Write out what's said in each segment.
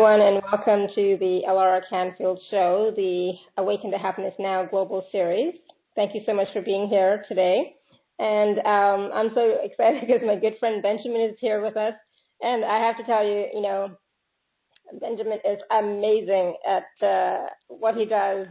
everyone, and welcome to the Alara Canfield Show, the Awaken to Happiness Now Global Series. Thank you so much for being here today. And I'm so excited because my good friend Benjamin is here with us. And I have to tell you, Benjamin is amazing at what he does,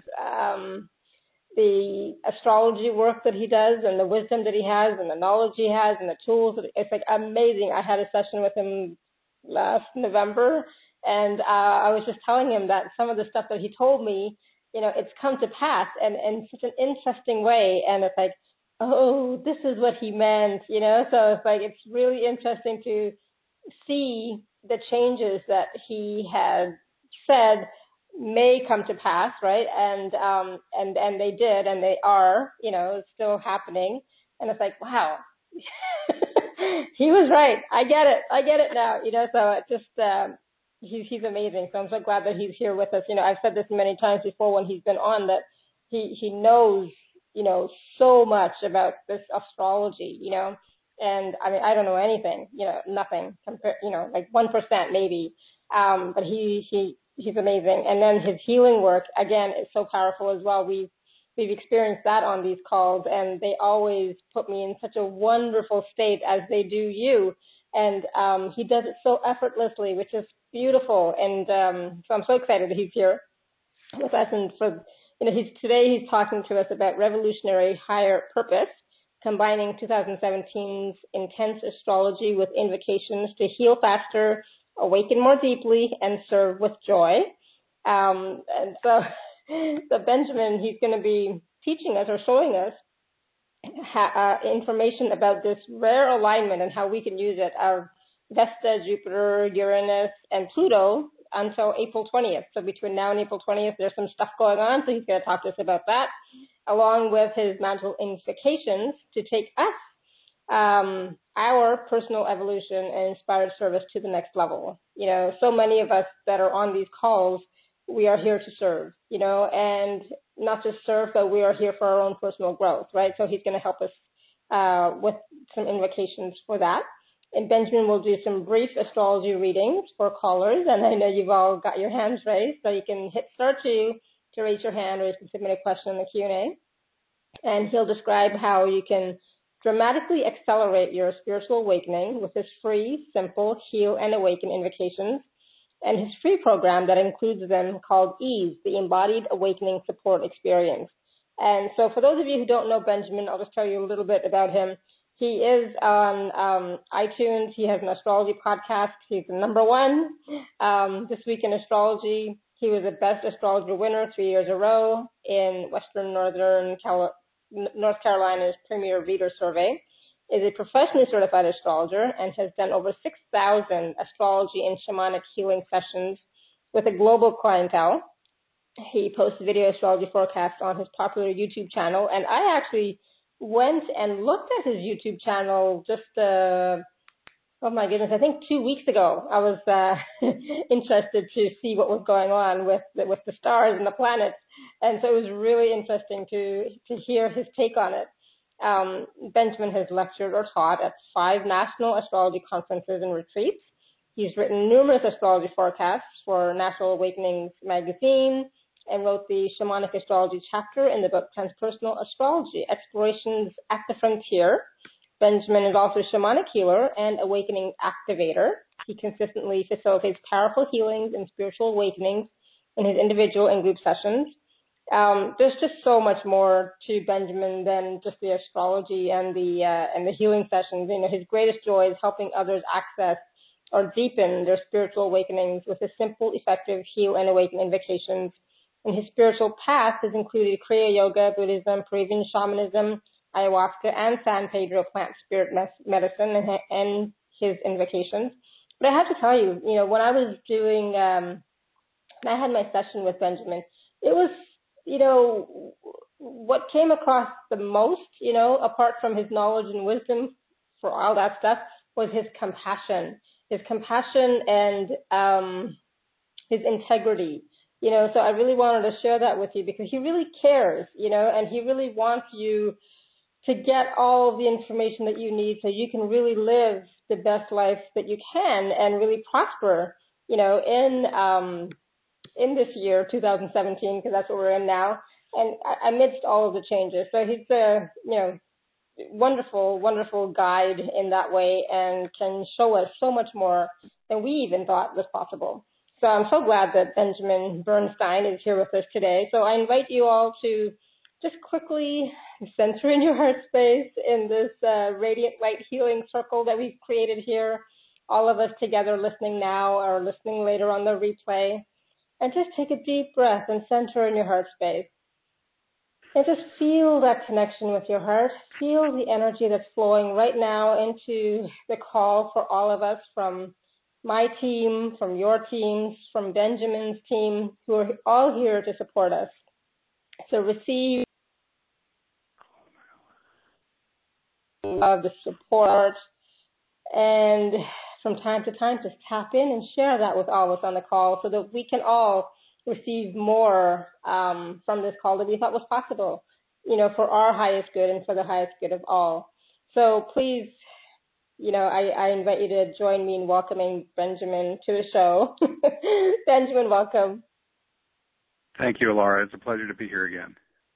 the astrology work that he does and the wisdom that he has and the knowledge he has and the tools. It's like amazing. I had a session with him last November, and I was just telling him that some of the stuff that he told me, it's come to pass and in such an interesting way. And it's like, oh, this is what he meant, So it's like, it's really interesting to see the changes that he had said may come to pass, right? And they did, and they are, still happening. And it's like, wow. He was right. I get it now, so it just, he's amazing. So I'm so glad that he's here with us. I've said this many times before when he's been on that he knows, so much about this astrology, and I mean, I don't know anything, nothing compared, like 1% maybe. But he's amazing. And then his healing work, again, is so powerful as well. We've experienced that on these calls, and they always put me in such a wonderful state, as they do you. And he does it so effortlessly, which is beautiful. And so I'm so excited that he's here with us. And for today he's talking to us about revolutionary higher purpose, combining 2017's intense astrology with invocations to heal faster, awaken more deeply, and serve with joy. And so Benjamin, he's going to be teaching us or showing us information about this rare alignment and how we can use it of Vesta, Jupiter, Uranus, and Pluto until April 20th. So between now and April 20th, there's some stuff going on, so he's going to talk to us about that, along with his magical invocations to take us, our personal evolution and inspired service to the next level. So many of us that are on these calls, we are here to serve, and not just serve, but we are here for our own personal growth, right? So he's going to help us with some invocations for that. And Benjamin will do some brief astrology readings for callers, and I know you've all got your hands raised, so you can hit star 2 to raise your hand, or you can submit a question in the Q&A. And he'll describe how you can dramatically accelerate your spiritual awakening with his free, simple, heal and awaken invocations, and his free program that includes them called EASE, the Embodied Awakening Support Experience. And so for those of you who don't know Benjamin, I'll just tell you a little bit about him. He is on iTunes. He has an astrology podcast. He's the #1 This Week in Astrology. He was the Best Astrologer winner 3 years in a row in North Carolina's Premier Reader Survey, is a professionally certified astrologer, and has done over 6,000 astrology and shamanic healing sessions with a global clientele. He posts video astrology forecasts on his popular YouTube channel, and I actually went and looked at his YouTube channel just, oh my goodness, I think 2 weeks ago. I was interested to see what was going on with the stars and the planets, and so it was really interesting to hear his take on it. Benjamin has lectured or taught at 5 national astrology conferences and retreats. He's written numerous astrology forecasts for Natural Awakenings magazine, and wrote the Shamanic Astrology chapter in the book Transpersonal Astrology, Explorations at the Frontier. Benjamin is also a shamanic healer and awakening activator. He consistently facilitates powerful healings and spiritual awakenings in his individual and group sessions. There's just so much more to Benjamin than just the astrology and the healing sessions. His greatest joy is helping others access or deepen their spiritual awakenings with a simple, effective heal and awaken invocations. And his spiritual path has included Kriya Yoga, Buddhism, Peruvian shamanism, ayahuasca, and San Pedro plant spirit medicine, and his invocations. But I have to tell you, when I was doing, when I had my session with Benjamin, it was, what came across the most, apart from his knowledge and wisdom for all that stuff, was his compassion and his integrity. So I really wanted to share that with you because he really cares, and he really wants you to get all of the information that you need so you can really live the best life that you can and really prosper in this year, 2017, because that's what we're in now, and amidst all of the changes. So he's a, wonderful, wonderful guide in that way and can show us so much more than we even thought was possible. So I'm so glad that Benjamin Bernstein is here with us today. So I invite you all to just quickly center in your heart space in this radiant light healing circle that we've created here, all of us together listening now or listening later on the replay. And just take a deep breath and center in your heart space. And just feel that connection with your heart. Feel the energy that's flowing right now into the call for all of us, from my team, from your teams, from Benjamin's team, who are all here to support us. So receive the support, and from time to time just tap in and share that with all of us on the call so that we can all receive more from this call that we thought was possible, for our highest good and for the highest good of all. So please, I invite you to join me in welcoming Benjamin to the show. Benjamin, welcome. Thank you, Laura. It's a pleasure to be here again.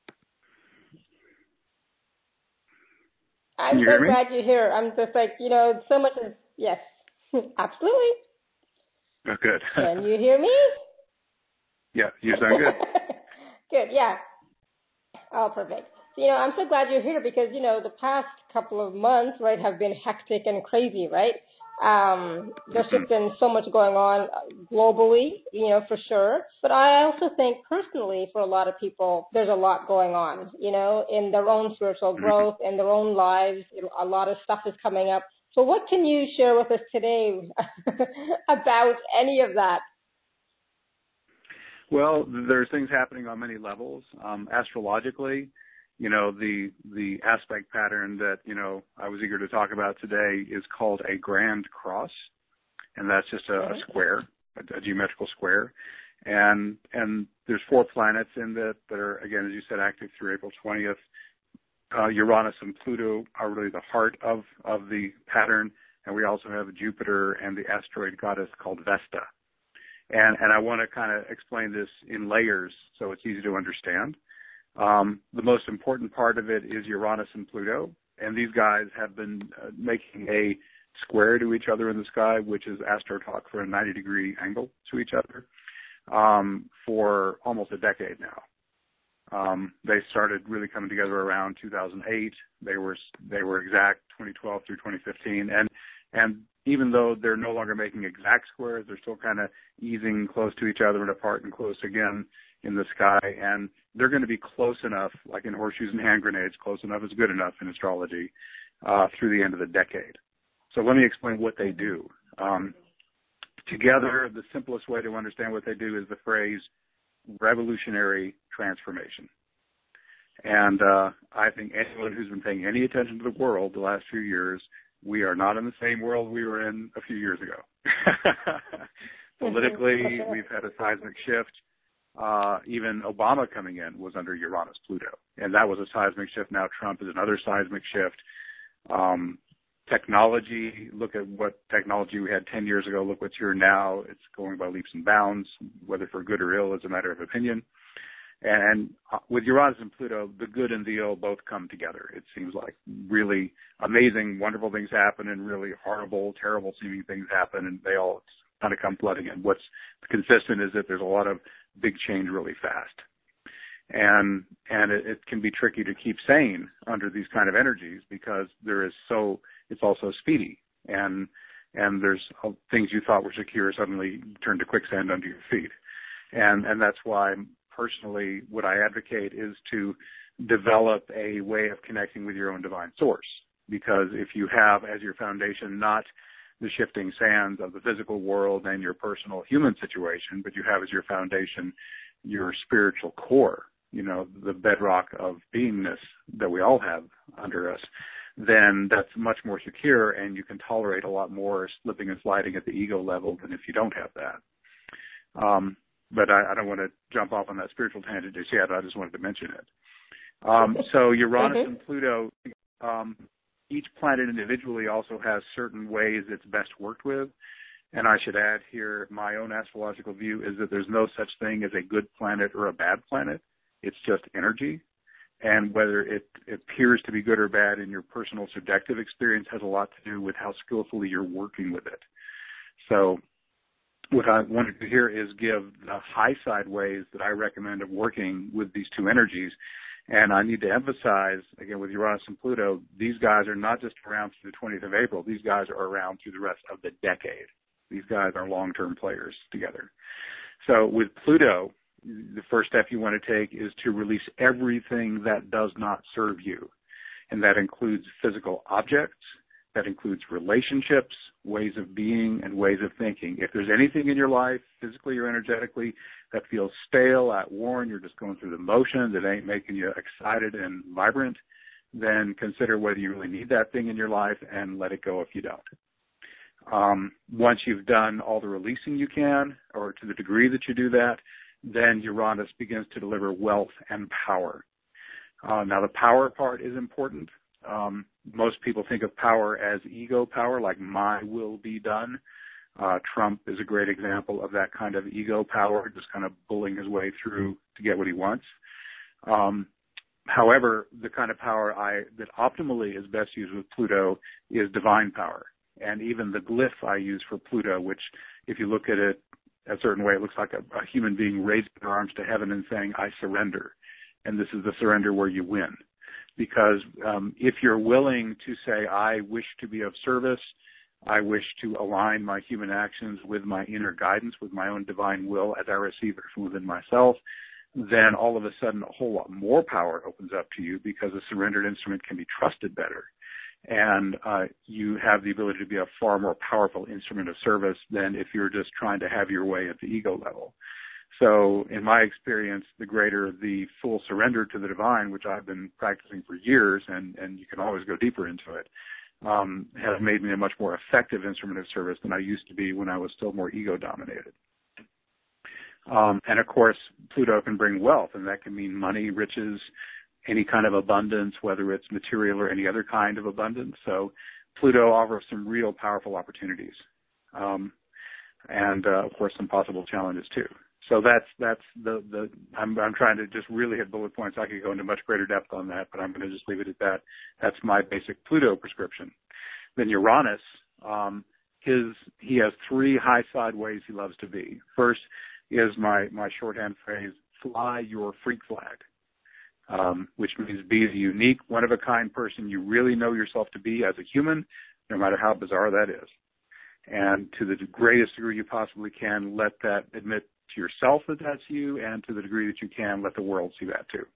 I'm so glad you're here. I'm just like, so much is, yes, absolutely. Oh, good. Can you hear me? Yeah, you sound good. Good, yeah. Oh, perfect. So, I'm so glad you're here because, the past couple of months, right, have been hectic and crazy, right? There's just been so much going on globally, for sure. But I also think personally for a lot of people, there's a lot going on, in their own spiritual growth, in their own lives. A lot of stuff is coming up. So what can you share with us today about any of that? Well, there's things happening on many levels. Astrologically, the aspect pattern that, I was eager to talk about today is called a grand cross, and that's just a square, a geometrical square. And there's 4 planets in that are, again, as you said, active through April 20th. Uranus and Pluto are really the heart of the pattern, and we also have Jupiter and the asteroid goddess called Vesta. And I want to kind of explain this in layers so it's easy to understand. The most important part of it is Uranus and Pluto, and these guys have been making a square to each other in the sky, which is astrotalk for a 90-degree angle to each other, for almost a decade now. They started really coming together around 2008. They were exact 2012 through 2015, and even though they're no longer making exact squares, they're still kind of easing close to each other and apart and close again in the sky. And they're going to be close enough, like in horseshoes and hand grenades, close enough is good enough in astrology, through the end of the decade. So let me explain what they do. Together, the simplest way to understand what they do is the phrase revolutionary transformation. And I think anyone who's been paying any attention to the world the last few years, we are not in the same world we were in a few years ago. Politically, we've had a seismic shift. Even Obama coming in was under Uranus-Pluto, and that was a seismic shift. Now Trump is another seismic shift. Technology, look at what technology we had 10 years ago. Look what's here now. It's going by leaps and bounds, whether for good or ill is a matter of opinion. And with Uranus and Pluto, the good and the ill both come together. It seems like really amazing, wonderful things happen and really horrible, terrible seeming things happen, and they all kind of come flooding in. What's consistent is that there's a lot of big change really fast. And it can be tricky to keep sane under these kind of energies because it's also speedy. And there's things you thought were secure suddenly turn to quicksand under your feet. And that's why personally, what I advocate is to develop a way of connecting with your own divine source. Because if you have as your foundation not the shifting sands of the physical world and your personal human situation, but you have as your foundation your spiritual core, the bedrock of beingness that we all have under us, then that's much more secure and you can tolerate a lot more slipping and sliding at the ego level than if you don't have that. But I don't want to jump off on that spiritual tangent just yet. I just wanted to mention it. So Uranus and Pluto, each planet individually also has certain ways it's best worked with. And I should add here, my own astrological view is that there's no such thing as a good planet or a bad planet. It's just energy. And whether it appears to be good or bad in your personal subjective experience has a lot to do with how skillfully you're working with it. So what I wanted to here is give the high side ways that I recommend of working with these two energies. And I need to emphasize, again, with Uranus and Pluto, these guys are not just around through the 20th of April. These guys are around through the rest of the decade. These guys are long-term players together. So with Pluto, the first step you want to take is to release everything that does not serve you. And that includes physical objects, that includes relationships, ways of being, and ways of thinking. If there's anything in your life, physically or energetically, that feels stale, outworn, you're just going through the motions, it ain't making you excited and vibrant, then consider whether you really need that thing in your life and let it go if you don't. Once you've done all the releasing you can, or to the degree that you do that, then Uranus begins to deliver wealth and power. Now, the power part is important. Most people think of power as ego power, like my will be done. Trump is a great example of that kind of ego power, just kind of bullying his way through to get what he wants. However, the kind of power that optimally is best used with Pluto is divine power. And even the glyph I use for Pluto, which if you look at it a certain way, it looks like a human being raising their arms to heaven and saying, I surrender. And this is the surrender where you win. Because if you're willing to say, I wish to be of service, I wish to align my human actions with my inner guidance, with my own divine will as I receive it from within myself, then all of a sudden a whole lot more power opens up to you because a surrendered instrument can be trusted better. And you have the ability to be a far more powerful instrument of service than if you're just trying to have your way at the ego level. So in my experience, the greater the full surrender to the divine, which I've been practicing for years, and you can always go deeper into it, has made me a much more effective instrument of service than I used to be when I was still more ego-dominated. And of course, Pluto can bring wealth, and that can mean money, riches, any kind of abundance, whether it's material or any other kind of abundance. So Pluto offers some real powerful opportunities, and of course some possible challenges too. So that's I'm trying to just really hit bullet points. I could go into much greater depth on that, but I'm going to just leave it at that. That's my basic Pluto prescription. Then Uranus, he has three high side ways he loves to be. First is my shorthand phrase, fly your freak flag, which means be the unique, one-of-a-kind person you really know yourself to be as a human, no matter how bizarre that is. And to the greatest degree you possibly can, let that admit to yourself that that's you, and to the degree that you can, let the world see that too.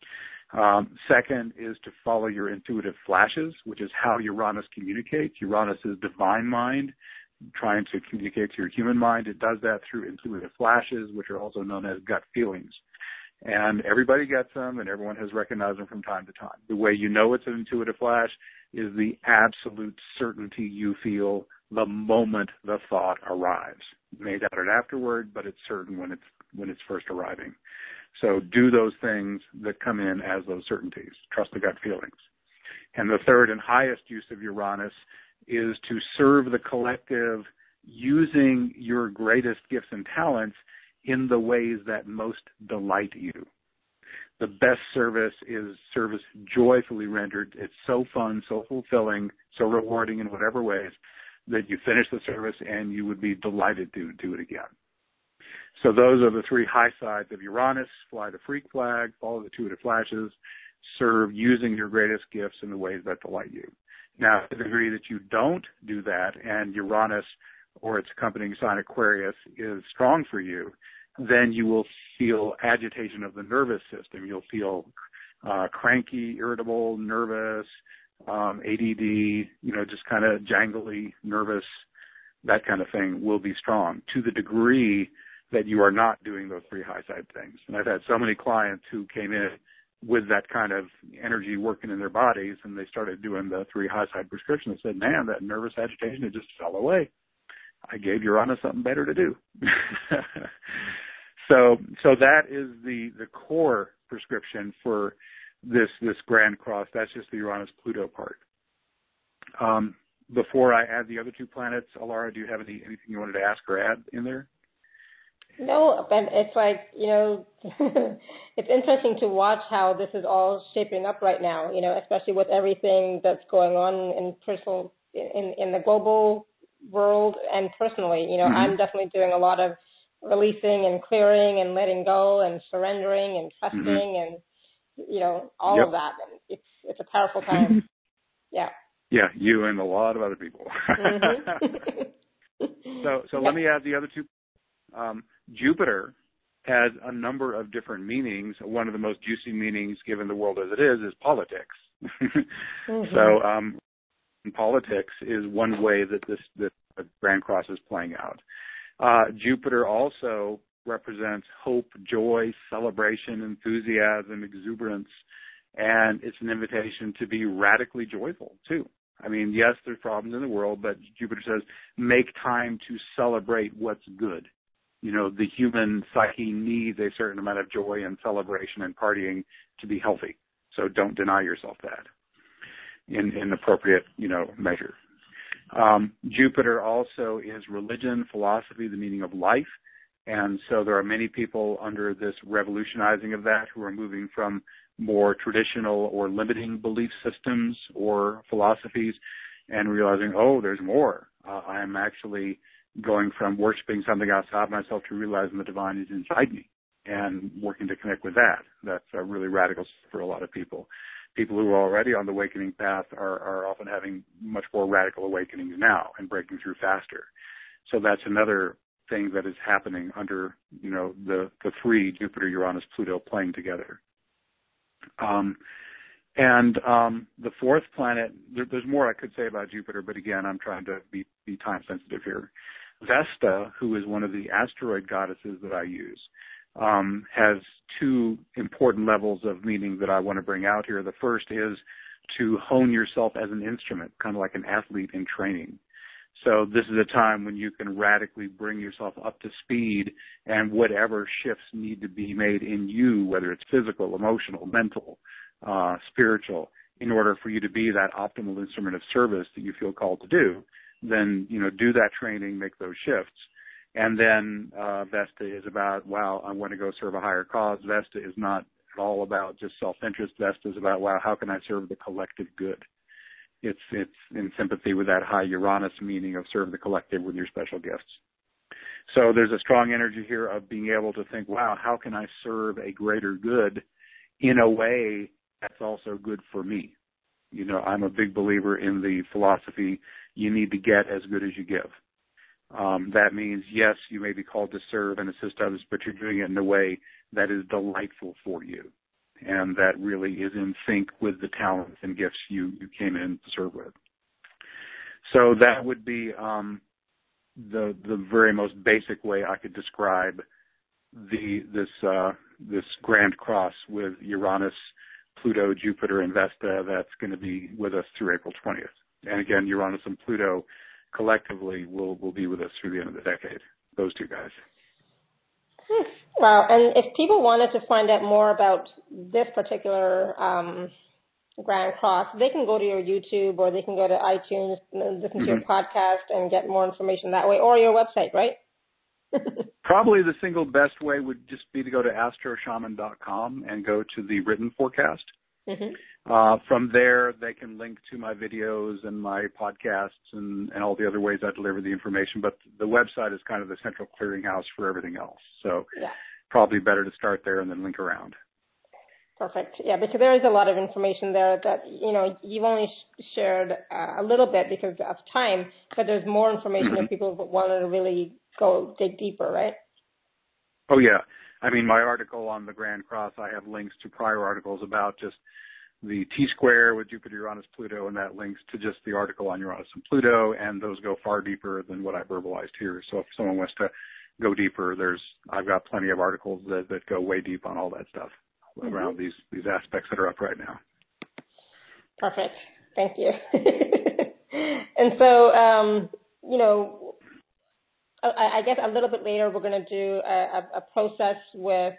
Second is to follow your intuitive flashes, which is how Uranus communicates. Uranus is divine mind, trying to communicate to your human mind. It does that through intuitive flashes, which are also known as gut feelings. And everybody gets them, and everyone has recognized them from time to time. The way you know it's an intuitive flash is the absolute certainty you feel the moment the thought arrives. You may doubt it afterward, but it's certain when it's first arriving. So do those things that come in as those certainties. Trust the gut feelings. And the third and highest use of Uranus is to serve the collective using your greatest gifts and talents in the ways that most delight you. The best service is service joyfully rendered. It's so fun, so fulfilling, so rewarding in whatever ways that you finish the service and you would be delighted to do it again. So those are the three high sides of Uranus: fly the freak flag, follow the intuitive flashes, serve using your greatest gifts in the ways that delight you. Now, to the degree that you don't do that and Uranus or its accompanying sign Aquarius is strong for you, then you will feel agitation of the nervous system. You'll feel cranky, irritable, nervous, ADD, just kind of jangly, nervous, that kind of thing will be strong to the degree that you are not doing those three high side things. And I've had so many clients who came in with that kind of energy working in their bodies, and they started doing the three high side prescription and said, man, that nervous agitation, it just fell away. I gave Uranus something better to do. So that is the core prescription for this Grand Cross. That's just the Uranus-Pluto part. before I add the other two planets, Alara, do you have anything you wanted to ask or add in there? No, but it's like, it's interesting to watch how this is all shaping up right now, especially with everything that's going on in the global world and personally. Mm-hmm. I'm definitely doing a lot of releasing and clearing and letting go and surrendering and trusting and, all of that. And it's a powerful time. Yeah. Yeah, you and a lot of other people. So let me add the other two. Jupiter has a number of different meanings. One of the most juicy meanings, given the world as it is politics. So politics is one way that the Grand Cross is playing out. Jupiter also represents hope, joy, celebration, enthusiasm, exuberance, and it's an invitation to be radically joyful, too. I mean, yes, there's problems in the world, but Jupiter says, make time to celebrate what's good. The human psyche needs a certain amount of joy and celebration and partying to be healthy. So don't deny yourself that in appropriate, measure. Jupiter also is religion, philosophy, the meaning of life. And so there are many people under this revolutionizing of that who are moving from more traditional or limiting belief systems or philosophies and realizing, there's more. I'm actually going from worshiping something outside myself to realizing the divine is inside me and working to connect with that. That's really radical for a lot of people. People who are already on the awakening path are often having much more radical awakenings now and breaking through faster. So that's another thing that is happening under, the three, Jupiter, Uranus, Pluto, playing together. The fourth planet, there's more I could say about Jupiter, but again, I'm trying to be time sensitive here. Vesta, who is one of the asteroid goddesses that I use, has two important levels of meaning that I want to bring out here. The first is to hone yourself as an instrument, kind of like an athlete in training. So this is a time when you can radically bring yourself up to speed, and whatever shifts need to be made in you, whether it's physical, emotional, mental, spiritual, in order for you to be that optimal instrument of service that you feel called to do, then, do that training, make those shifts. And then Vesta is about, wow, I want to go serve a higher cause. Vesta is not at all about just self-interest. Vesta is about, wow, how can I serve the collective good? It's in sympathy with that high Uranus meaning of serve the collective with your special gifts. So there's a strong energy here of being able to think, wow, how can I serve a greater good in a way that's also good for me? I'm a big believer in the philosophy, you need to get as good as you give. That means, yes, you may be called to serve and assist others, but you're doing it in a way that is delightful for you and that really is in sync with the talents and gifts you came in to serve with. So that would be the very most basic way I could describe this Grand Cross with Uranus, Pluto, Jupiter, and Vesta that's going to be with us through April 20th. And again, Uranus and Pluto collectively will be with us through the end of the decade, those two guys. Wow. And if people wanted to find out more about this particular Grand Cross, they can go to your YouTube or they can go to iTunes and listen to your podcast and get more information that way, or your website, right? Probably the single best way would just be to go to astroshaman.com and go to the written forecast. From there, they can link to my videos and my podcasts and all the other ways I deliver the information. But the website is kind of the central clearinghouse for everything else. So probably better to start there and then link around. Perfect. Yeah, because there is a lot of information there that, you've only shared a little bit because of time, but there's more information if people want to really dig deeper, right? Oh, yeah. I mean, my article on the Grand Cross, I have links to prior articles about just the T-square with Jupiter, Uranus, Pluto, and that links to just the article on Uranus and Pluto, and those go far deeper than what I verbalized here. So if someone wants to go deeper, I've got plenty of articles that go way deep on all that stuff around these aspects that are up right now. Perfect. Thank you. And so, I guess a little bit later we're going to do a process with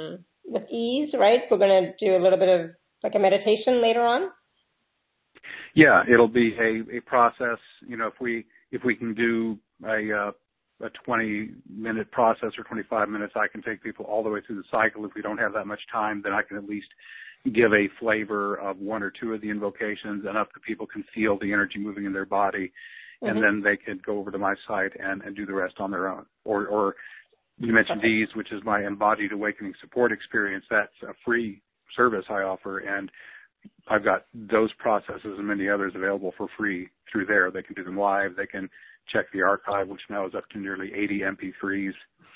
ease, right? We're going to do a little bit of like a meditation later on. Yeah, it'll be a process. You know, if we can do a 20-minute process or 25 minutes, I can take people all the way through the cycle. If we don't have that much time, then I can at least give a flavor of one or two of the invocations, enough that people can feel the energy moving in their body, and then they could go over to my site and do the rest on their own. Or you mentioned Ease, which is my embodied awakening support experience. That's a free service I offer, and I've got those processes and many others available for free through there. They can do them live. They can check the archive, which now is up to nearly 80 MP3s.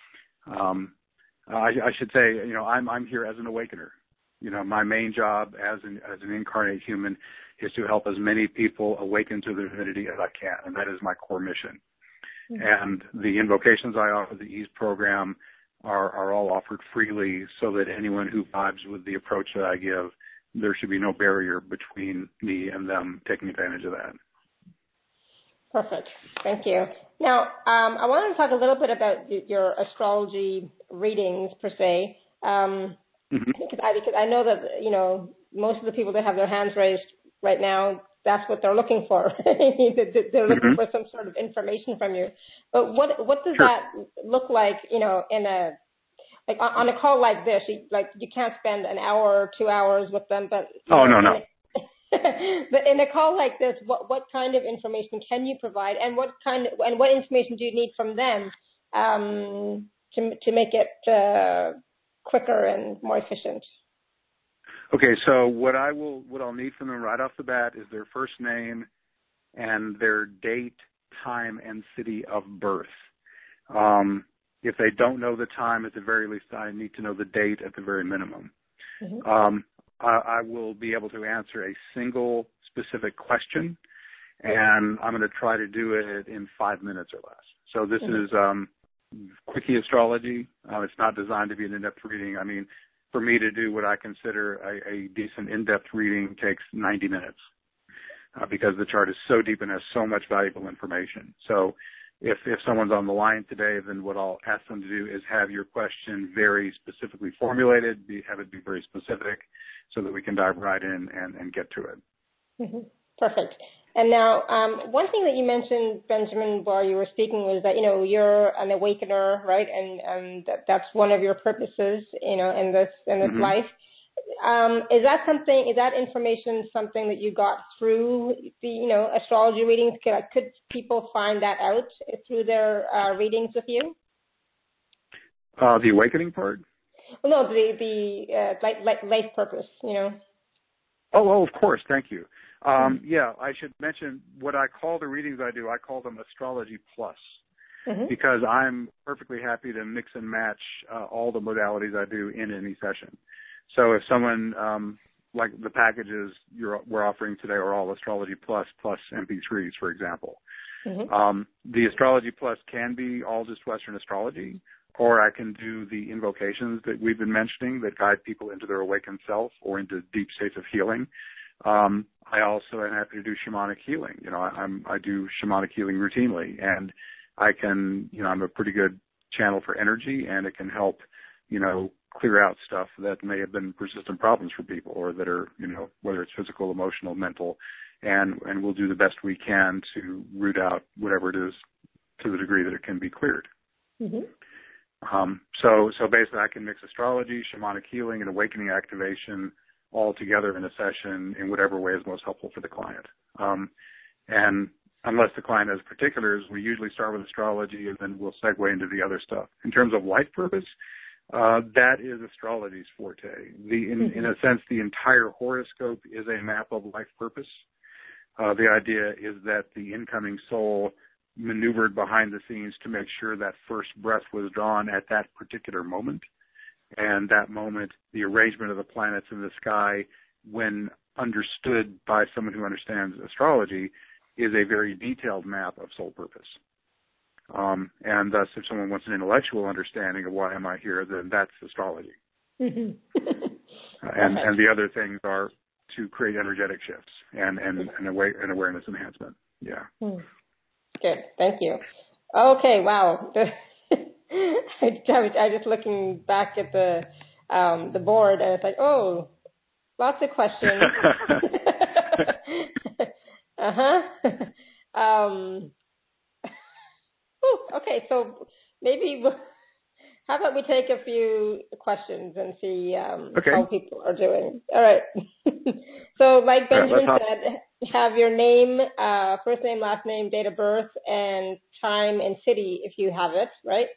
I should say, you know, I'm here as an awakener. You know, my main job as an incarnate human is to help as many people awaken to their divinity as I can, and that is my core mission. And the invocations I offer, the Ease program, are all offered freely, so that anyone who vibes with the approach that I give, there should be no barrier between me and them taking advantage of that. Perfect. Thank you. Now, I want to talk a little bit about your astrology readings per se, because I know that, you know, most of the people that have their hands raised right now, that's what they're looking for. They're looking for some sort of information from you. But what does that look like, you know, like on a call like this? You can't spend an hour or 2 hours with them, but no. But in a call like this, what kind of information can you provide, and what information do you need from them to make it quicker and more efficient? Okay, so what I'll need from them right off the bat is their first name and their date, time, and city of birth. If they don't know the time, at the very least, I need to know the date at the very minimum. I will be able to answer a single specific question, and I'm going to try to do it in 5 minutes or less. So this is quickie astrology. It's not designed to be an in-depth reading. I mean, for me to do what I consider a decent in-depth reading takes 90 minutes because the chart is so deep and has so much valuable information. So if someone's on the line today, then what I'll ask them to do is have your question very specifically formulated, have it be very specific, so that we can dive right in and get to it. Perfect. And now, one thing that you mentioned, Benjamin, while you were speaking was that, you know, you're an awakener, right? And that's one of your purposes, you know, in this life. Is that information something that you got through the, you know, astrology readings? Could people find that out through their readings with you? The awakening part? Well, no, the life purpose, you know. Oh, of course. Thank you. Yeah, I should mention what I call the readings I do. I call them Astrology Plus because I'm perfectly happy to mix and match all the modalities I do in any session. So if someone, like the packages we're offering today are all Astrology Plus MP3s, for example. The Astrology Plus can be all just Western astrology, or I can do the invocations that we've been mentioning that guide people into their awakened self or into deep states of healing. I also am happy to do shamanic healing. You know, I do shamanic healing routinely, and I can, you know, I'm a pretty good channel for energy, and it can help, you know, clear out stuff that may have been persistent problems for people, or that are, you know, whether it's physical, emotional, mental, and we'll do the best we can to root out whatever it is to the degree that it can be cleared. So basically I can mix astrology, shamanic healing, and awakening activation all together in a session in whatever way is most helpful for the client. And unless the client has particulars, we usually start with astrology and then we'll segue into the other stuff. In terms of life purpose, that is astrology's forte. In a sense, the entire horoscope is a map of life purpose. The idea is that the incoming soul maneuvered behind the scenes to make sure that first breath was drawn at that particular moment. And that moment, the arrangement of the planets in the sky, when understood by someone who understands astrology, is a very detailed map of soul purpose. And thus, if someone wants an intellectual understanding of why am I here, then that's astrology. And the other things are to create energetic shifts and awareness enhancement. Yeah. Good. Thank you. Okay. Wow. I just looking back at the board, and it's like, oh, lots of questions. Uh-huh. Okay, so maybe how about we take a few questions and see Okay. how people are doing. All right. So like Benjamin said, have your name, first name, last name, date of birth, and time and city if you have it, right?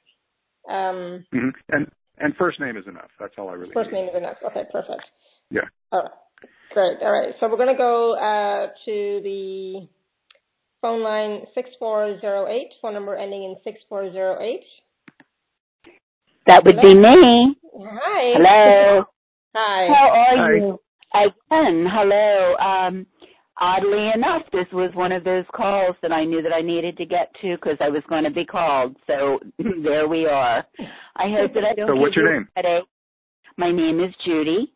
And first name is enough. That's all I really First need. name is enough. Okay, perfect. Yeah. All right. Great. All right. So we're going to go to the phone line 6408, phone number ending in 6408. That would be me. Hi. Hello. Hi. How are Hi. you? Again, hello. Oddly enough, this was one of those calls that I knew that I needed to get to because I was going to be called. So there we are. I hope that I don't So what's give your you name? a headache. My name is Judy.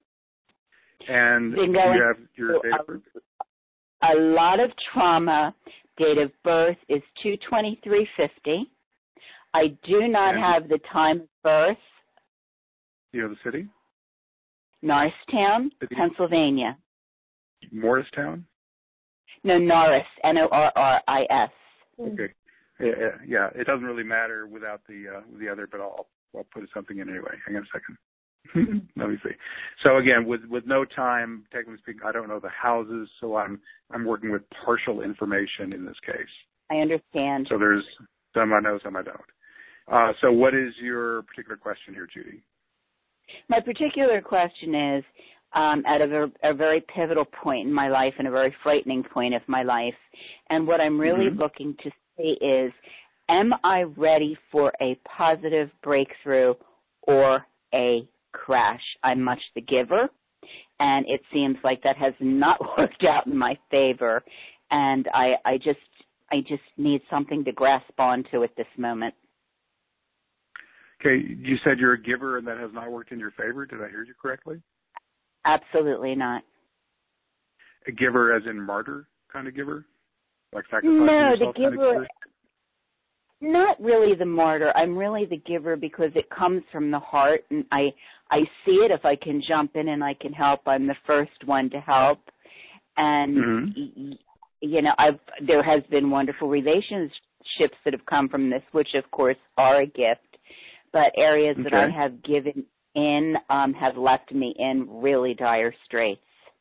And do you have your date of birth? A lot of trauma. Date of birth is 2/23/50. I do not have the time of birth. Do you know the city? Norristown, Pennsylvania. Morristown? No, Norris, Norris. Okay. Yeah, it doesn't really matter without the other, but I'll put something in anyway. Hang on a second. Let me see. So again, with no time, technically speaking, I don't know the houses, so I'm working with partial information in this case. I understand. So there's some I know, some I don't. So what is your particular question here, Judy? My particular question is, at a very pivotal point in my life and a very frightening point of my life, and what I'm really looking to see is, am I ready for a positive breakthrough or a crash? I'm much the giver, and it seems like that has not worked out in my favor, and I just need something to grasp onto at this moment. Okay, you said you're a giver and that has not worked in your favor. Did I hear you correctly? Absolutely not. A giver as in martyr kind of giver? Like sacrificing No, yourself the giver, kind of giver? not really the martyr. I'm really the giver because it comes from the heart, and I see it. If I can jump in and I can help, I'm the first one to help. And, you know, there has been wonderful relationships that have come from this, which, of course, are a gift. But areas that I have given in have left me in really dire straits.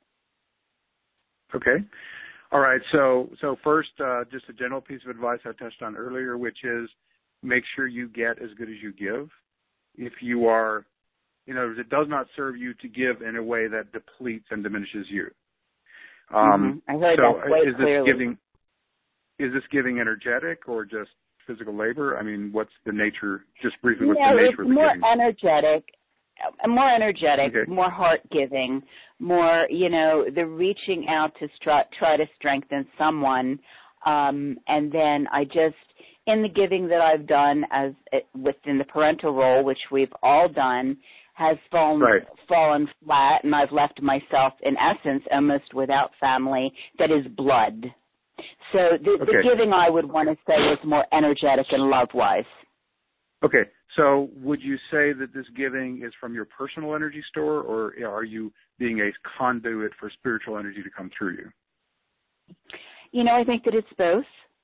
Okay. All right. So first, just a general piece of advice I touched on earlier, which is make sure you get as good as you give. If you are, you know, it does not serve you to give in a way that depletes and diminishes you. I heard that quite clearly. Is this giving energetic or just physical labor? I mean, what's the nature, just briefly, what's the nature of the giving? More energetic, more heart-giving, more, you know, the reaching out to try to strengthen someone. And then I just, in the giving that I've done as within the parental role, which we've all done, has fallen flat, and I've left myself, in essence, almost without family that is blood. So the giving, I would want to say, is more energetic and love-wise. Okay. So would you say that this giving is from your personal energy store, or are you being a conduit for spiritual energy to come through you? You know, I think that it's both.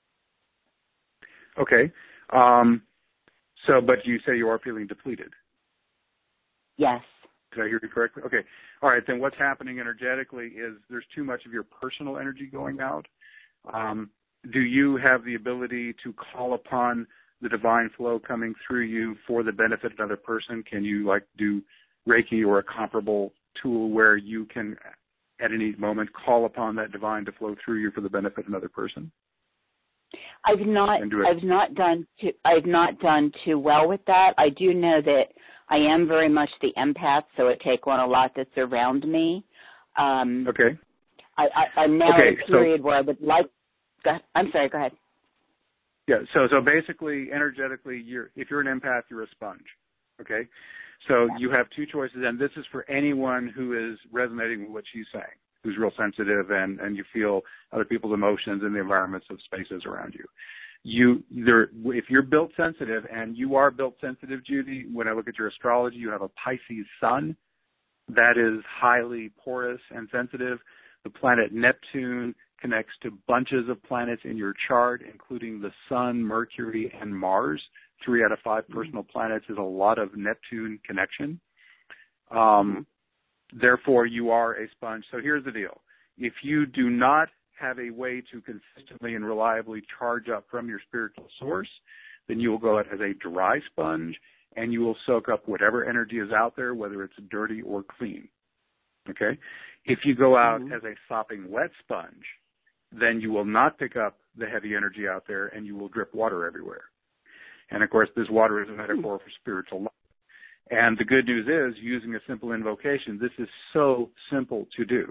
Okay. But you say you are feeling depleted. Yes. Did I hear you correctly? Okay. All right. Then what's happening energetically is there's too much of your personal energy going out. Do you have the ability to call upon the divine flow coming through you for the benefit of another person? Can you do Reiki or a comparable tool where you can at any moment call upon that divine to flow through you for the benefit of another person? I've not done too well with that. I do know that I am very much the empath, so I take on a lot that's around me. Okay. I'm now in a period where I would like. I'm sorry. Go ahead. Yeah. So basically, energetically, if you're an empath, you're a sponge. Okay. So you have two choices, and this is for anyone who is resonating with what she's saying, who's real sensitive, and you feel other people's emotions in the environments of spaces around you. If you're built sensitive, and you are built sensitive, Judy, when I look at your astrology, you have a Pisces sun that is highly porous and sensitive. The planet Neptune connects to bunches of planets in your chart, including the Sun, Mercury, and Mars. 3 out of 5 personal planets is a lot of Neptune connection. Therefore, you are a sponge. So here's the deal. If you do not have a way to consistently and reliably charge up from your spiritual source, then you will go out as a dry sponge, and you will soak up whatever energy is out there, whether it's dirty or clean. Okay? If you go out as a sopping wet sponge, then you will not pick up the heavy energy out there, and you will drip water everywhere. And, of course, this water is a metaphor for spiritual life. And the good news is, using a simple invocation, this is so simple to do.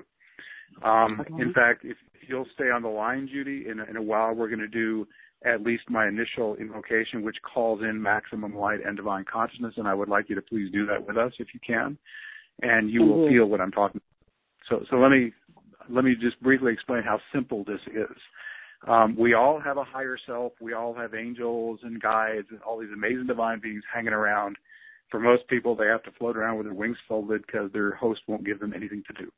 In fact, if you'll stay on the line, Judy, in a while we're going to do at least my initial invocation, which calls in maximum light and divine consciousness, and I would like you to please do that with us if you can, and you will feel what I'm talking about. So let me just briefly explain how simple this is. We all have a higher self. We all have angels and guides and all these amazing divine beings hanging around. For most people, they have to float around with their wings folded because their host won't give them anything to do.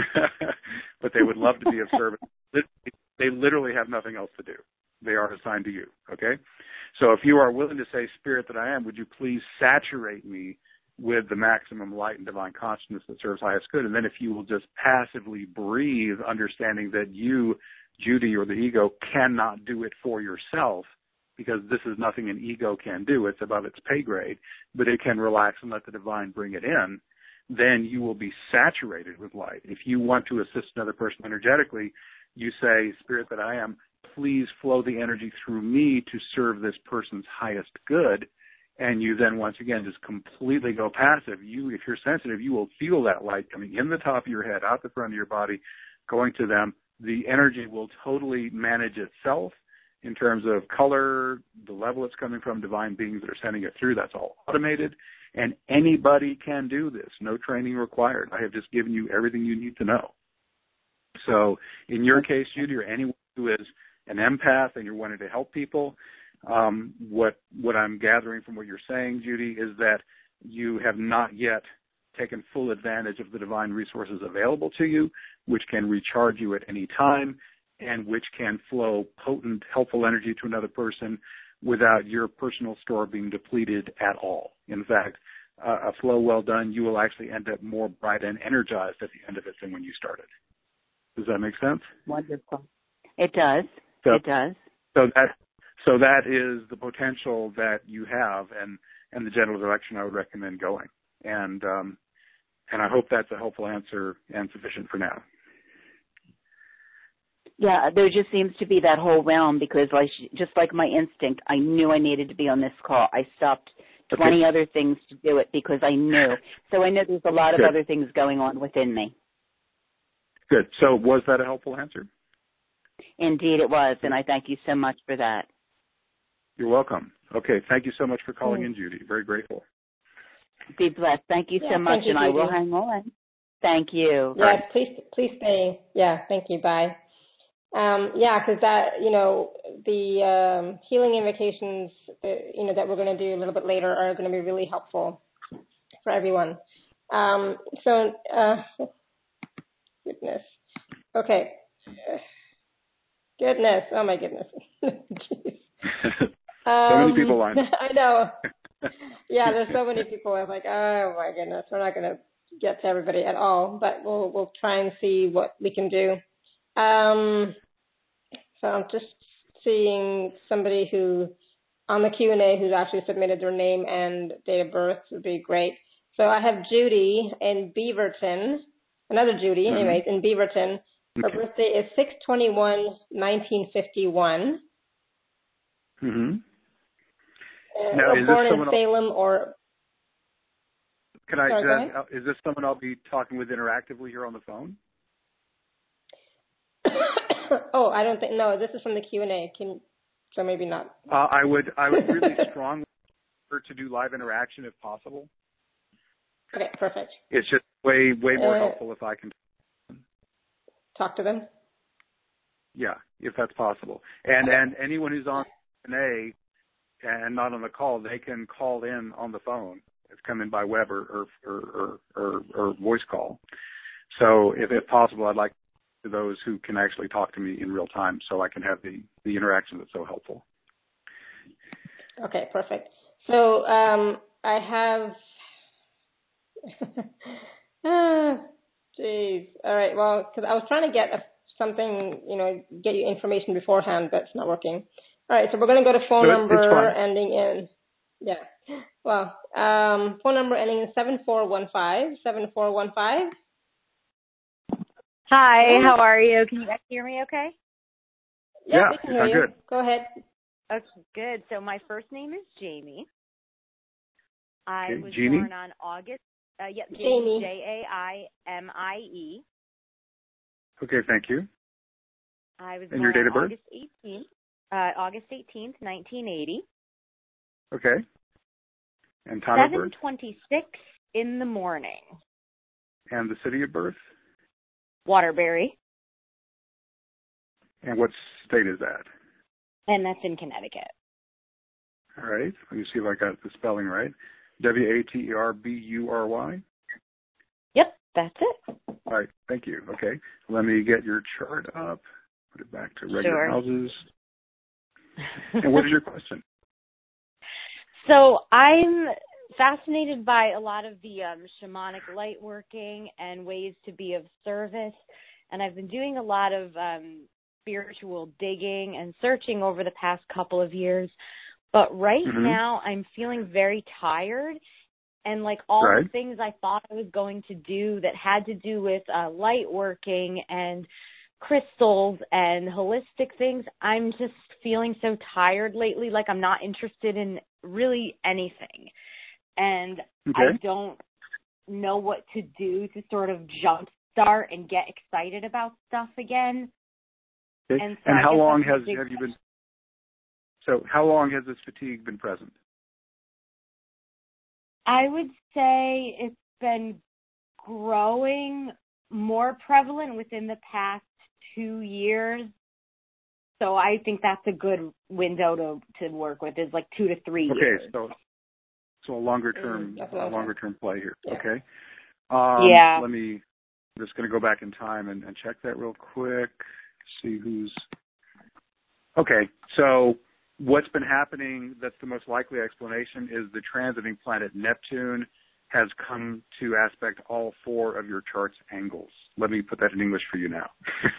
But they would love to be of service. They literally have nothing else to do. They are assigned to you, okay? So if you are willing to say, Spirit that I am, would you please saturate me with the maximum light and divine consciousness that serves highest good? And then if you will just passively breathe, understanding that you, Judy, or the ego, cannot do it for yourself, because this is nothing an ego can do. It's above its pay grade, but it can relax and let the divine bring it in. Then you will be saturated with light. If you want to assist another person energetically, you say, Spirit that I am, please flow the energy through me to serve this person's highest good. And you then, once again, just completely go passive. If you're sensitive, you will feel that light coming in the top of your head, out the front of your body, going to them. The energy will totally manage itself in terms of color, the level it's coming from, divine beings that are sending it through. That's all automated. And anybody can do this. No training required. I have just given you everything you need to know. So in your case, Judy, or anyone who is an empath and you're wanting to help people, what I'm gathering from what you're saying, Judy, is that you have not yet taken full advantage of the divine resources available to you, which can recharge you at any time and which can flow potent, helpful energy to another person without your personal store being depleted at all. In fact, a flow well done, you will actually end up more bright and energized at the end of it than when you started. Does that make sense? Wonderful. It does. It does. So that is the potential that you have, and the general direction I would recommend going. And I hope that's a helpful answer and sufficient for now. Yeah, there just seems to be that whole realm because, just like my instinct, I knew I needed to be on this call. I stopped 20 other things to do it because I knew. So I know there's a lot of other things going on within me. Good. So was that a helpful answer? Indeed it was, and I thank you so much for that. You're welcome. Okay, thank you so much for calling in, Judy. Very grateful. Be blessed. Thank you so much, and I will hang on. Thank you. Yeah, please stay. Yeah, thank you. Bye. Because that, the healing invocations, that we're going to do a little bit later are going to be really helpful for everyone. Goodness. Okay. Goodness. Oh my goodness. So many people on. I know. Yeah, there's so many people. I'm like, oh my goodness, we're not going to get to everybody at all, but we'll try and see what we can do. So I'm just seeing somebody who on the Q&A who's actually submitted their name and date of birth would be great. So I have Judy in Beaverton, another Judy, anyways, in Beaverton. Her birthday is 6/21/1951. Mm-hmm. Now, is born in Salem or... Can is this someone I'll be talking with interactively here on the phone? Oh, I don't think, no, this is from the Q&A. So maybe not. I would really strongly prefer to do live interaction if possible. Okay, perfect. It's just way more helpful if I can talk to them. Yeah, if that's possible. And anyone who's on Q&A and not on the call, they can call in on the phone. It's come in by web or voice call. So if possible, I'd like to those who can actually talk to me in real time so I can have the interaction that's so helpful. Okay, perfect. So I have, geez. All right, well, because I was trying to get something, get you information beforehand, but it's not working. All right, so we're going to go to phone number ending in, phone number ending in 7415, 7415. Hi, how are you? Can you guys hear me okay? Yeah, we can hear you. Good. Go ahead. Okay, good. So my first name is Jamie. I was Jeannie? born on August, Jamie. Jaimie. Okay, thank you. I was and born your date on of birth? August 18th, 1980. Okay. And time of birth? 7:26 in the morning. And the city of birth? Waterbury. And what state is that? And that's in Connecticut. All right. Let me see if I got the spelling right. Waterbury? Yep, that's it. All right. Thank you. Okay. Let me get your chart up. Put it back to regular houses. And what is your question? So I'm fascinated by a lot of the shamanic light working and ways to be of service. And I've been doing a lot of spiritual digging and searching over the past couple of years. But right now I'm feeling very tired. And like all the things I thought I was going to do that had to do with light working and crystals and holistic things, I'm just feeling so tired lately, like I'm not interested in really anything. And I don't know what to do to sort of jumpstart and get excited about stuff again. Okay. And, so how long have you been? So how long has this fatigue been present? I would say it's been growing more prevalent within the past 2 years. So I think that's a good window to work with, is like 2 to 3 years. Okay, so a longer term play here. Yeah. Okay. I'm just going to go back in time and check that real quick. See who's. Okay, so what's been happening, that's the most likely explanation, is the transiting planet Neptune has come to aspect all 4 of your chart's angles. Let me put that in English for you now.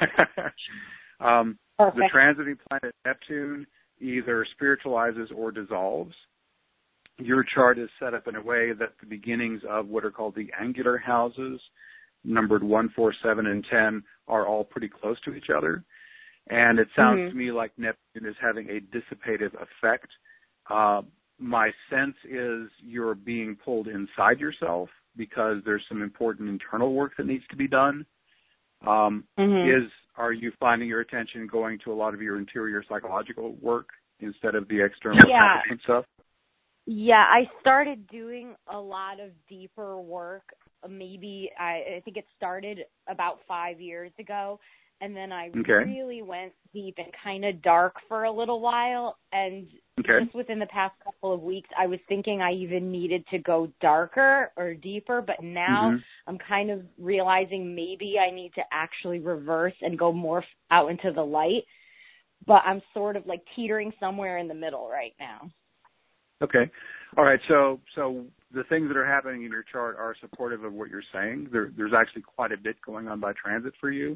The transiting planet Neptune either spiritualizes or dissolves. Your chart is set up in a way that the beginnings of what are called the angular houses, numbered 1, 4, 7, and 10, are all pretty close to each other. And it sounds to me like Neptune is having a dissipative effect. My sense is you're being pulled inside yourself because there's some important internal work that needs to be done. Are you finding your attention going to a lot of your interior psychological work instead of the external packaging stuff? Yeah, I started doing a lot of deeper work. Maybe I think it started about 5 years ago. And then I really went deep and kind of dark for a little while. And just within the past couple of weeks, I was thinking I even needed to go darker or deeper. But now I'm kind of realizing maybe I need to actually reverse and go more out into the light. But I'm sort of like teetering somewhere in the middle right now. Okay. All right. So the things that are happening in your chart are supportive of what you're saying. There's actually quite a bit going on by transit for you.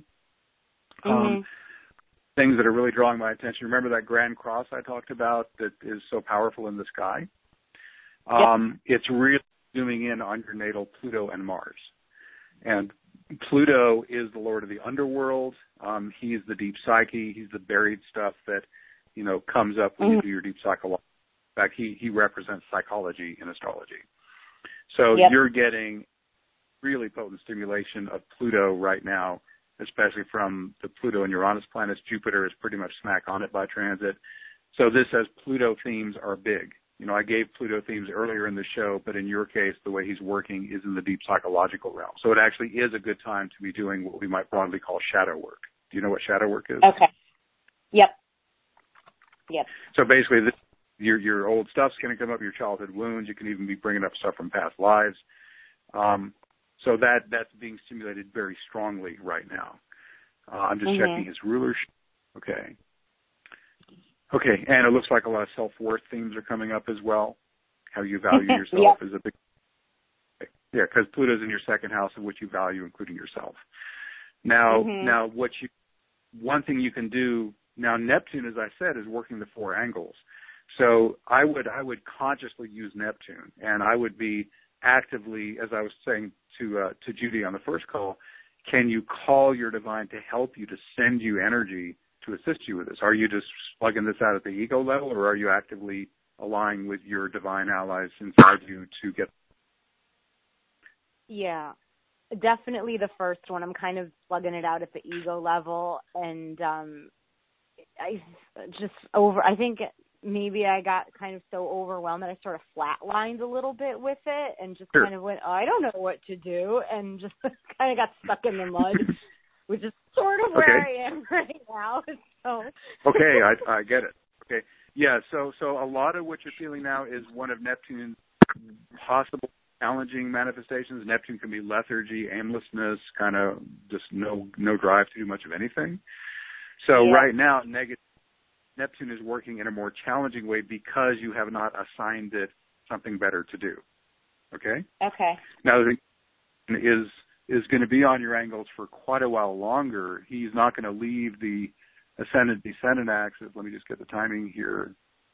Things that are really drawing my attention. Remember that Grand Cross I talked about that is so powerful in the sky? It's really zooming in on your natal Pluto and Mars. And Pluto is the lord of the underworld. He's the deep psyche. He's the buried stuff that, comes up when you do your deep psychology. In fact, he represents psychology in astrology. So you're getting really potent stimulation of Pluto right now, especially from the Pluto and Uranus planets. Jupiter is pretty much smack on it by transit. So this says Pluto themes are big. I gave Pluto themes earlier in the show, but in your case, the way he's working is in the deep psychological realm. So it actually is a good time to be doing what we might broadly call shadow work. Do you know what shadow work is? Okay. Yep. So basically, your old stuff's going to come up, your childhood wounds. You can even be bringing up stuff from past lives. So that's being stimulated very strongly right now. I'm just checking his rulership. Okay. Okay, and it looks like a lot of self-worth themes are coming up as well. How you value yourself is a big... Yeah, because Pluto's in your second house of what you value, including yourself. Now, one thing you can do, now Neptune, as I said, is working the 4 angles. So I would consciously use Neptune, and I would be actively, as I was saying to Judy on the first call, can you call your divine to help you, to send you energy to assist you with this? Are you just plugging this out at the ego level, or are you actively aligning with your divine allies inside you to get? Yeah, definitely the first one. I'm kind of plugging it out at the ego level, and I think maybe I got kind of so overwhelmed that I sort of flatlined a little bit with it and just kind of went, oh, I don't know what to do, and just kind of got stuck in the mud, which is sort of where I am right now. So. Okay, I get it. Okay, yeah. So a lot of what you're feeling now is one of Neptune's possible challenging manifestations. Neptune can be lethargy, aimlessness, kind of just no drive to do much of anything. So right now, Neptune is working in a more challenging way because you have not assigned it something better to do. Okay? Okay. Now, the thing is going to be on your angles for quite a while longer. He's not going to leave the ascendant-descendant axis. Let me just get the timing here.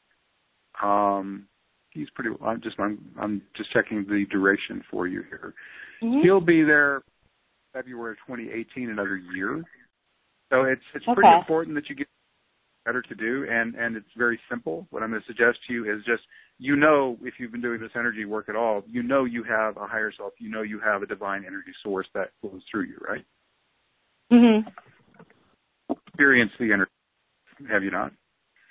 He's pretty. I'm just checking the duration for you here. Mm-hmm. He'll be there February 2018, another year. So it's pretty important that you get better to do, and it's very simple. What I'm going to suggest to you is just, if you've been doing this energy work at all, you have a higher self, you have a divine energy source that flows through you, right? Mm-hmm. Experience the energy, have you not?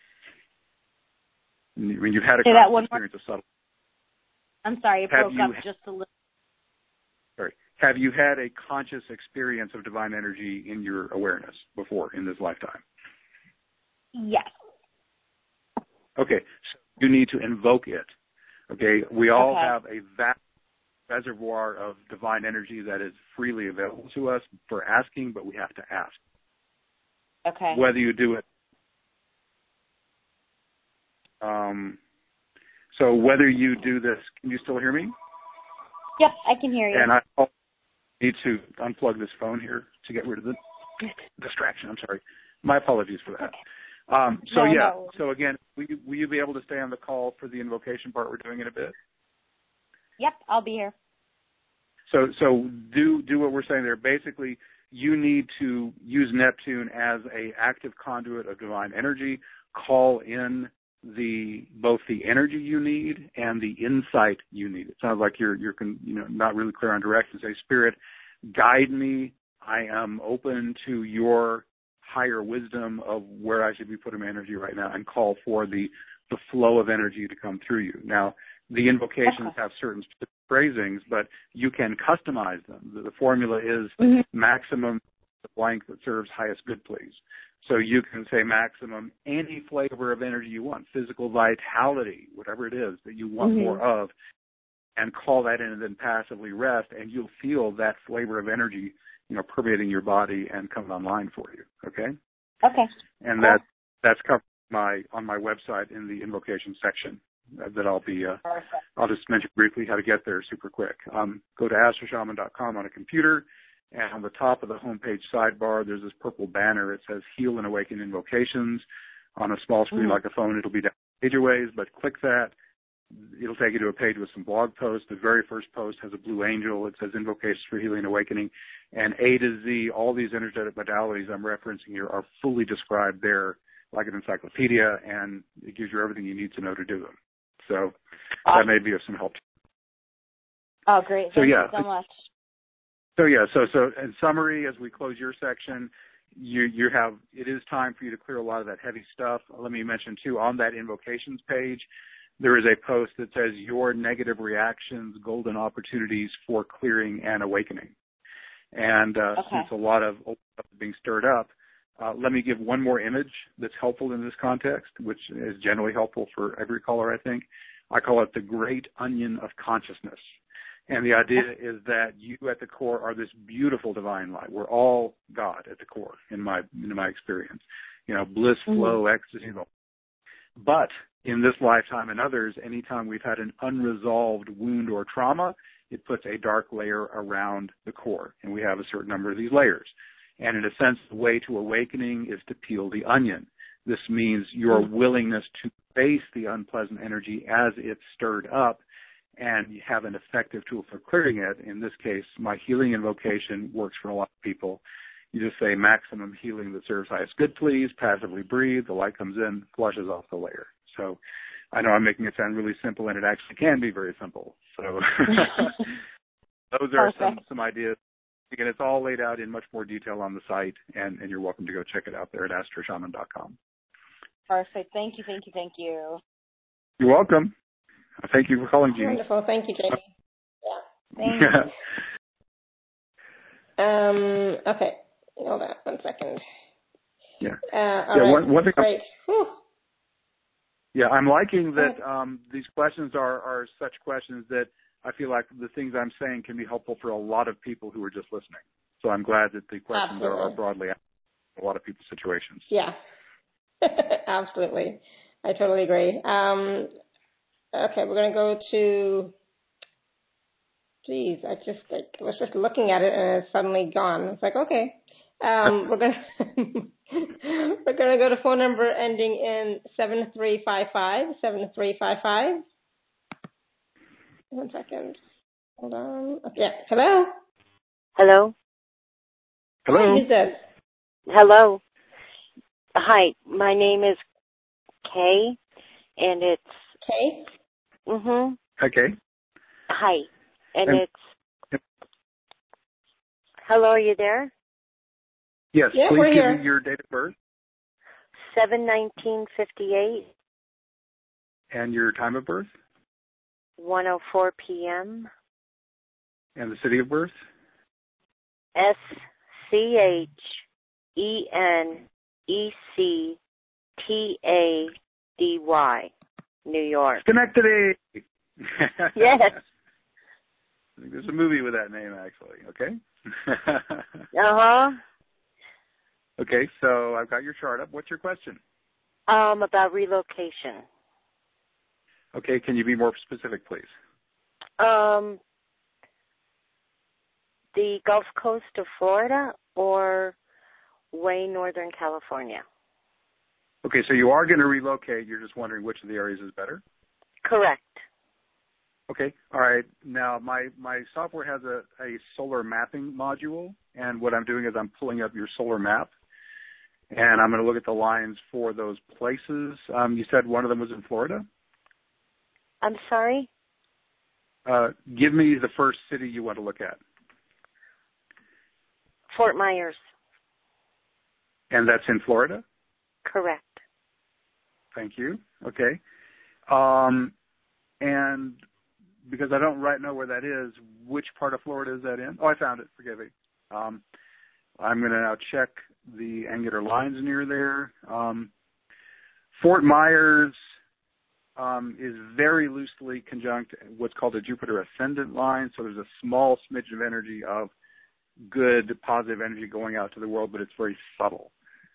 I mean, you've had a experience of subtle. I'm sorry, it broke up just a little. Sorry. Have you had a conscious experience of divine energy in your awareness before in this lifetime? Yes. Okay, so you need to invoke it. Okay, we all have a vast reservoir of divine energy that is freely available to us for asking, but we have to ask. Okay. Whether you do it. So whether you do this, can you still hear me? Yep, I can hear you. And I need to unplug this phone here to get rid of the distraction. I'm sorry. My apologies for that. No. So again, will you be able to stay on the call for the invocation part we're doing in a bit? Yep, I'll be here. So do what we're saying there. Basically, you need to use Neptune as a active conduit of divine energy. Call in both the energy you need and the insight you need. It sounds like you're not really clear on direction. Say, Spirit, guide me. I am open to your higher wisdom of where I should be putting my energy right now, and call for the flow of energy to come through you. Now, the invocations have certain specific phrasings, but you can customize them. The formula is maximum blank that serves highest good, please. So you can say maximum any flavor of energy you want, physical vitality, whatever it is that you want more of, and call that in and then passively rest, and you'll feel that flavor of energy, permeating your body and coming online for you. Okay? Okay. And that's covered on my website in the invocation section that I'll just mention briefly how to get there super quick. Go to astroshaman.com on a computer, and on the top of the homepage sidebar, there's this purple banner. It says Heal and Awaken Invocations. On a small screen like a phone, it'll be down pageways, but click that. It'll take you to a page with some blog posts. The very first post has a blue angel. It says Invocations for Healing and Awakening. And A to Z, all these energetic modalities I'm referencing here are fully described there like an encyclopedia, and it gives you everything you need to know to do them. So that may be of some help. Oh, great. Thank you so much. So in summary, as we close your section, it is time for you to clear a lot of that heavy stuff. Let me mention too, on that invocations page, there is a post that says your negative reactions, golden opportunities for clearing and awakening. And since a lot of old stuff is being stirred up, let me give one more image that's helpful in this context, which is generally helpful for every caller, I think. I call it the Great Onion of Consciousness. And the idea is that you at the core are this beautiful divine light. We're all God at the core, in my experience. Bliss, flow, ecstasy. But in this lifetime and others, anytime we've had an unresolved wound or trauma, it puts a dark layer around the core. And we have a certain number of these layers. And in a sense, the way to awakening is to peel the onion. This means your willingness to face the unpleasant energy as it's stirred up and you have an effective tool for clearing it. In this case, my healing invocation works for a lot of people. You just say maximum healing that serves highest good, please, passively breathe, the light comes in, flushes off the layer. So I know I'm making it sound really simple, and it actually can be very simple. So those are some ideas. Again, it's all laid out in much more detail on the site, and you're welcome to go check it out there at astroshaman.com. Perfect. Thank you, thank you, thank you. You're welcome. Thank you for calling, Jeannie. Wonderful. Thank you, Jamie. Yeah. Thanks. Okay. Hold on 1 second. Yeah. Right. One thing. Great. Yeah, I'm liking that these questions are such questions that I feel like the things I'm saying can be helpful for a lot of people who are just listening. So I'm glad that the questions are broadly asked in a lot of people's situations. Yeah. Absolutely. I totally agree. Okay, we're going to go to, geez, I was just looking at it and it's suddenly gone. It's like, okay. We're going to go to phone number ending in 7355, 7355. 1 second. Hold on. Okay. Yeah. Hello? Hello? Hello? Who's this? Hello. Hi, my name is Kay, and it's... Kay? Mm-hmm. Okay. Hi, and it's... Hello, are you there? Yes, yeah, please give here. me your date of birth. 7/19/58. And your time of birth. 1:04 p.m. And the city of birth. SCHENECTADY, New York. Schenectady. Yes. I think there's a movie with that name, actually. Okay. Uh-huh. Okay, so I've got your chart up. What's your question? About relocation. Okay, can you be more specific, please? The Gulf Coast of Florida or way Northern California? Okay, so you are going to relocate. You're just wondering which of the areas is better? Correct. Okay, all right. Now, my software has a solar mapping module, and what I'm doing is I'm pulling up your solar map, and I'm going to look at the lines for those places. You said one of them was in Florida? I'm sorry? Give me the first city you want to look at. Fort Myers. And that's in Florida? Correct. Thank you. Okay. And because I don't right know where that is, which part of Florida is that in? Oh, I found it. Forgive me. I'm going to now check the angular lines near there. Fort Myers is very loosely conjunct what's called a Jupiter ascendant line, so there's a small smidge of energy of good, positive energy going out to the world, but it's very subtle.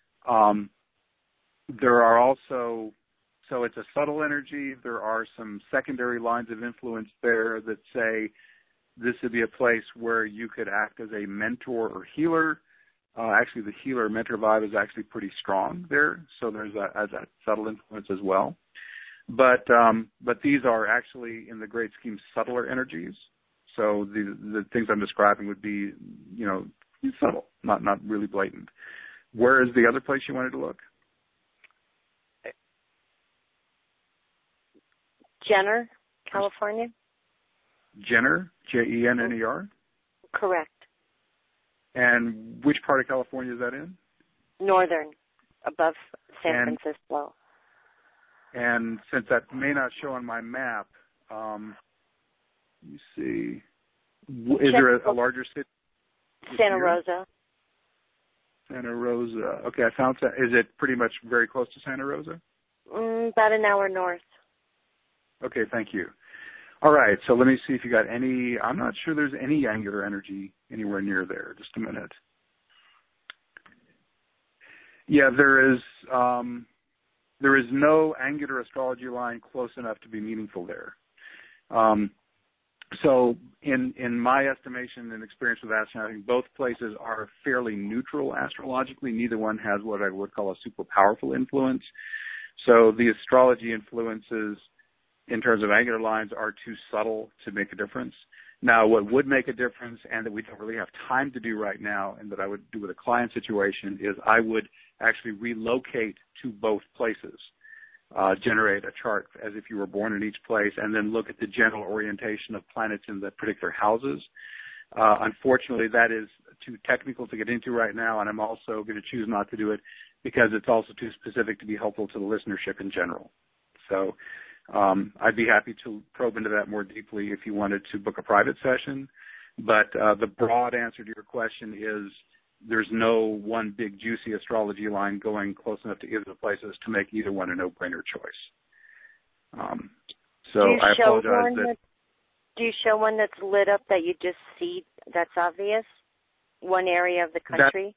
There are also, so it's a subtle energy. There are some secondary lines of influence there that say this would be a place where you could act as a mentor or healer. Actually, the healer-mentor vibe is actually pretty strong there, so there's that subtle influence as well. But these are actually, in the great scheme, subtler energies. So the things I'm describing would be, subtle, not really blatant. Where is the other place you wanted to look? Jenner, California. Jenner, Jenner? Correct. And which part of California is that in? Northern, above San Francisco. And since that may not show on my map, let me see. Is there a larger city? Santa Rosa. Santa Rosa. Okay, I found that. Is it pretty much very close to Santa Rosa? About an hour north. Okay, thank you. All right, so let me see if you got any. I'm not sure there's any angular energy anywhere near there. Just a minute. Yeah, there is no angular astrology line close enough to be meaningful there. So in my estimation and experience with astronaut, both places are fairly neutral astrologically. Neither one has what I would call a super powerful influence. So the astrology influences in terms of angular lines are too subtle to make a difference. Now, what would make a difference and that we don't really have time to do right now and that I would do with a client situation is I would actually relocate to both places, generate a chart as if you were born in each place, and then look at the general orientation of planets in the particular houses. Unfortunately, that is too technical to get into right now, and I'm also going to choose not to do it because it's also too specific to be helpful to the listenership in general. So I'd be happy to probe into that more deeply if you wanted to book a private session. But the broad answer to your question is there's no one big juicy astrology line going close enough to either of the places to make either one a no-brainer choice. So I apologize. Do you show one that's lit up that you just see that's obvious? One area of the country?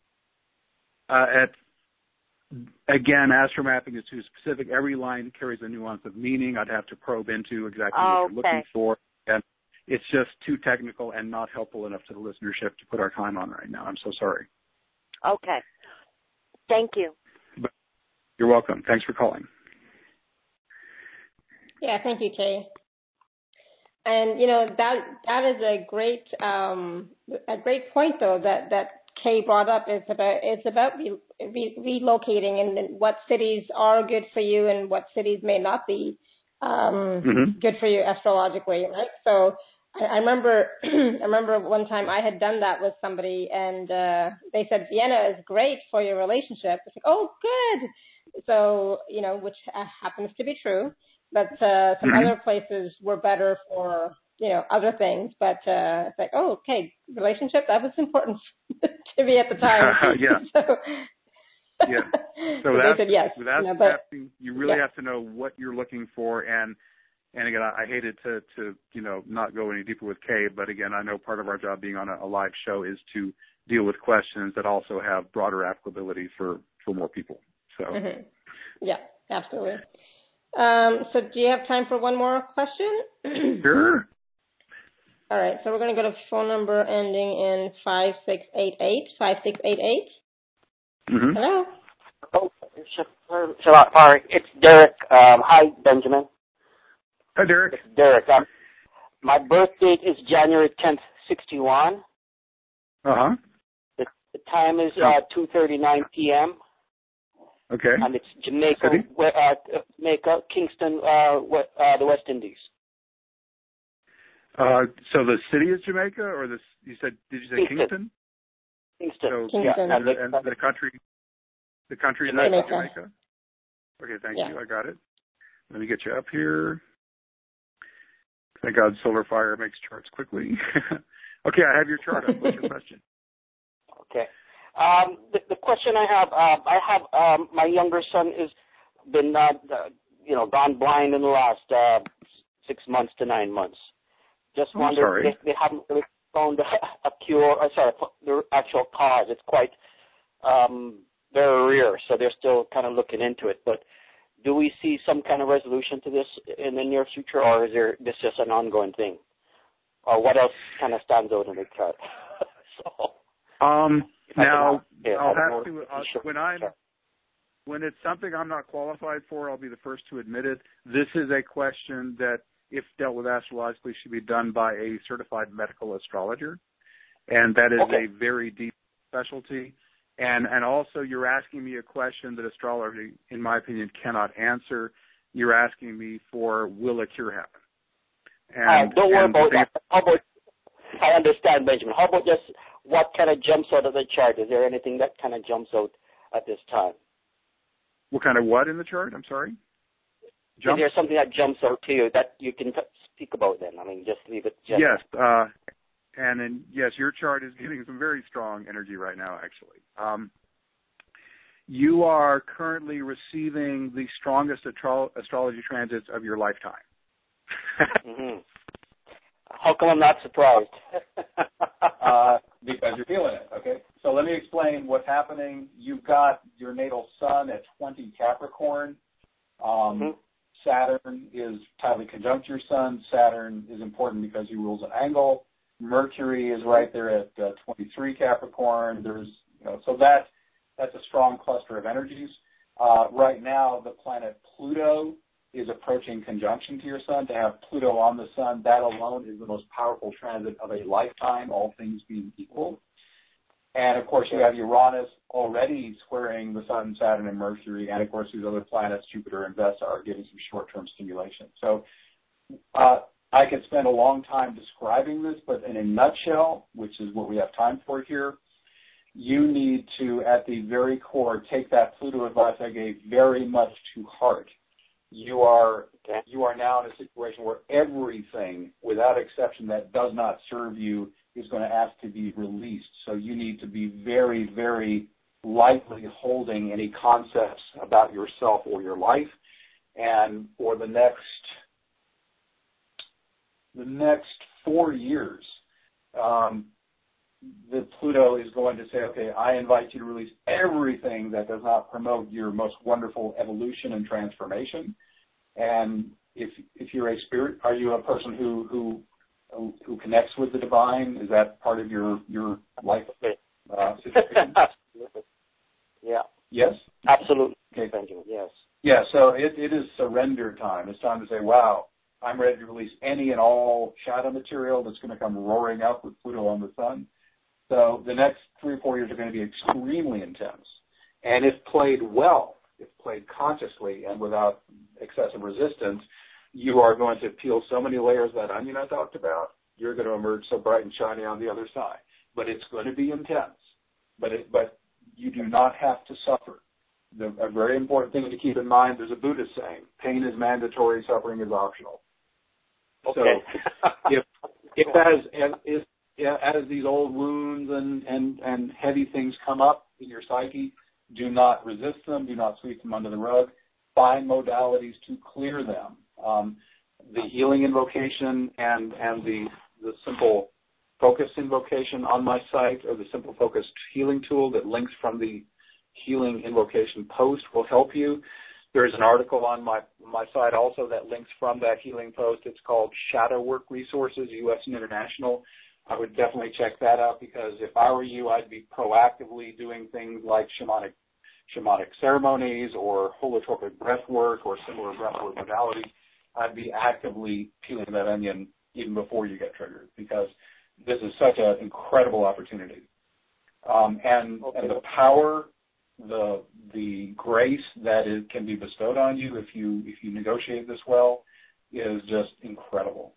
Again, astromapping is too specific. Every line carries a nuance of meaning. I'd have to probe into exactly what you're looking for. And it's just too technical and not helpful enough to the listenership to put our time on right now. I'm so sorry. Okay. Thank you. You're welcome. Thanks for calling. Yeah, thank you, Kay. And that is a great point though that Kay brought up. It's about relocating and what cities are good for you and what cities may not be good for you astrologically, right? So I remember one time I had done that with somebody, and they said Vienna is great for your relationship. It's like, oh, good. So which happens to be true, but some other places were better for other things. But it's like, oh, okay, relationship, that was important to me at the time. Yeah. Yeah. So they said yes. You really have to know what you're looking for, and again, I hated to not go any deeper with Kay, but again, I know part of our job being on a live show is to deal with questions that also have broader applicability for more people. So. Yeah, absolutely. So do you have time for one more question? Sure. All right, so we're going to go to phone number ending in 5688. 5688. Hello. Oh, sorry, it's Derek. Hi, Benjamin. Hi, Derek. It's Derek. My birth date is January 10th, 61. Uh-huh. The time is 2:39 p.m. Okay. And it's Jamaica, Kingston, the West Indies. So the city is Jamaica, or did you say Kingston? Kingston. So Kingston. And the country is Jamaica. Okay, thank you. I got it. Let me get you up here. Thank God Solar Fire makes charts quickly. Okay, I have your chart up. What's your question? Okay. The question I have, my younger son has been, gone blind in the last 6 months to 9 months. Just wondered if they haven't really found a cure, the actual cause. It's quite very rare, so they're still kind of looking into it. But do we see some kind of resolution to this in the near future, or is this just an ongoing thing? Or what else kind of stands out in the chart? Now, I'll have to, when it's something I'm not qualified for, I'll be the first to admit it. This is a question that, if dealt with astrologically, should be done by a certified medical astrologer. And that is a very deep specialty. And also, you're asking me a question that astrology, in my opinion, cannot answer. You're asking me for, will a cure happen? And don't worry about that. How about, I understand, Benjamin. How about just what kind of jumps out of the chart? Is there anything that kind of jumps out at this time? What kind of what in the chart? I'm sorry? Is there something that jumps out to you that you can speak about then? I mean, just leave it general. Yes. And then, yes, your chart is getting some very strong energy right now, actually. You are currently receiving the strongest astrology transits of your lifetime. How come I'm not surprised? Because you're feeling it, okay? So let me explain what's happening. You've got your natal sun at 20 Capricorn. Saturn is tightly conjunct your sun. Saturn is important because he rules an angle. Mercury is right there at 23 Capricorn. So that's a strong cluster of energies. Right now, the planet Pluto is approaching conjunction to your sun. To have Pluto on the sun, that alone is the most powerful transit of a lifetime, all things being equal. And, of course, you have Uranus already squaring the sun, Saturn, and Mercury. And, of course, these other planets, Jupiter and Vesta, are giving some short-term stimulation. So I could spend a long time describing this, but in a nutshell, which is what we have time for here, you need to, at the very core, take that Pluto advice I gave very much to heart. You are now in a situation where everything, without exception, that does not serve you is going to ask to be released. So you need to be very, very lightly holding any concepts about yourself or your life. And for the next 4 years, the Pluto is going to say, okay, I invite you to release everything that does not promote your most wonderful evolution and transformation. And if you're a spirit, are you a person who connects with the divine? Is that part of your life situation? Absolutely. Yeah. Yes? Absolutely. Okay. Benjamin, yes. Yeah, so it is surrender time. It's time to say, wow, I'm ready to release any and all shadow material that's going to come roaring up with Pluto on the sun. So the next 3 or 4 years are going to be extremely intense. And if played well, if played consciously and without excessive resistance, you are going to peel so many layers of that onion I talked about, you're going to emerge so bright and shiny on the other side. But it's going to be intense. But you do not have to suffer. A very important thing to keep in mind, there's a Buddhist saying, pain is mandatory, suffering is optional. Okay. So if as these old wounds and heavy things come up in your psyche, do not resist them, do not sweep them under the rug. Find modalities to clear them. The healing invocation and the simple focus invocation on my site, or the simple focus healing tool that links from the healing invocation post will help you. There's an article on my site also that links from that healing post. It's called Shadow Work Resources, U.S. and International. I would definitely check that out, because if I were you, I'd be proactively doing things like shamanic ceremonies or holotropic breath work or similar breath work modalities. I'd be actively peeling that onion even before you get triggered, because this is such an incredible opportunity. And the power, the grace that can be bestowed on you if you negotiate this well is just incredible.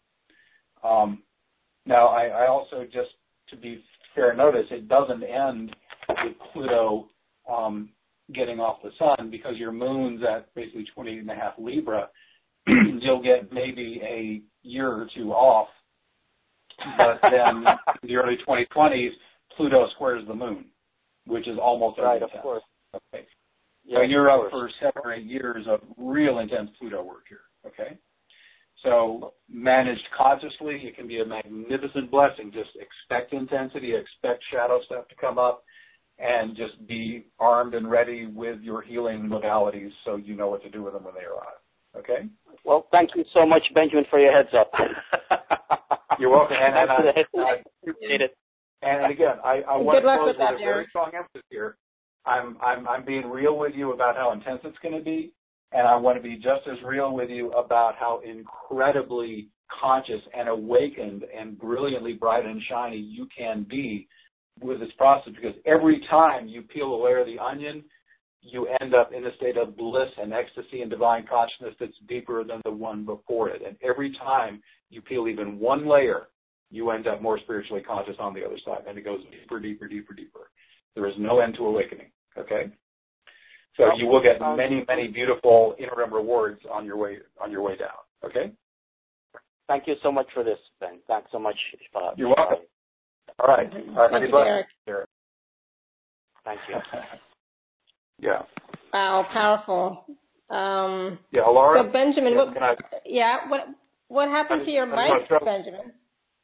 Now, I also, just to be fair notice, it doesn't end with Pluto getting off the sun, because your moon's at basically 28.5 Libra. You'll get maybe a year or two off, but then in the early 2020s, Pluto squares the moon, which is almost right, intense. Of course. Okay. Yeah, so you're up for 7 or 8 years of real intense Pluto work here. Okay. So managed consciously, it can be a magnificent blessing. Just expect intensity, expect shadow stuff to come up, and just be armed and ready with your healing modalities so you know what to do with them when they arrive. Okay? Well, thank you so much, Benjamin, for your heads up. You're welcome. And I appreciate it. And again, I want to close with a very strong emphasis here. I'm being real with you about how intense it's going to be, and I want to be just as real with you about how incredibly conscious and awakened and brilliantly bright and shiny you can be with this process, because every time you peel a layer of the onion, you end up in a state of bliss and ecstasy and divine consciousness that's deeper than the one before it. And every time you peel even one layer, you end up more spiritually conscious on the other side, and it goes deeper, deeper, deeper, deeper. There is no end to awakening, okay? So you will get many, many beautiful interim rewards on your way down, okay? Thank you so much for this, Ben. Thanks so much. You're welcome. All right. Thank you, Derek. Thank you. Yeah. Wow, powerful. Yeah, Laura. So Benjamin, what happened to your mic, Benjamin?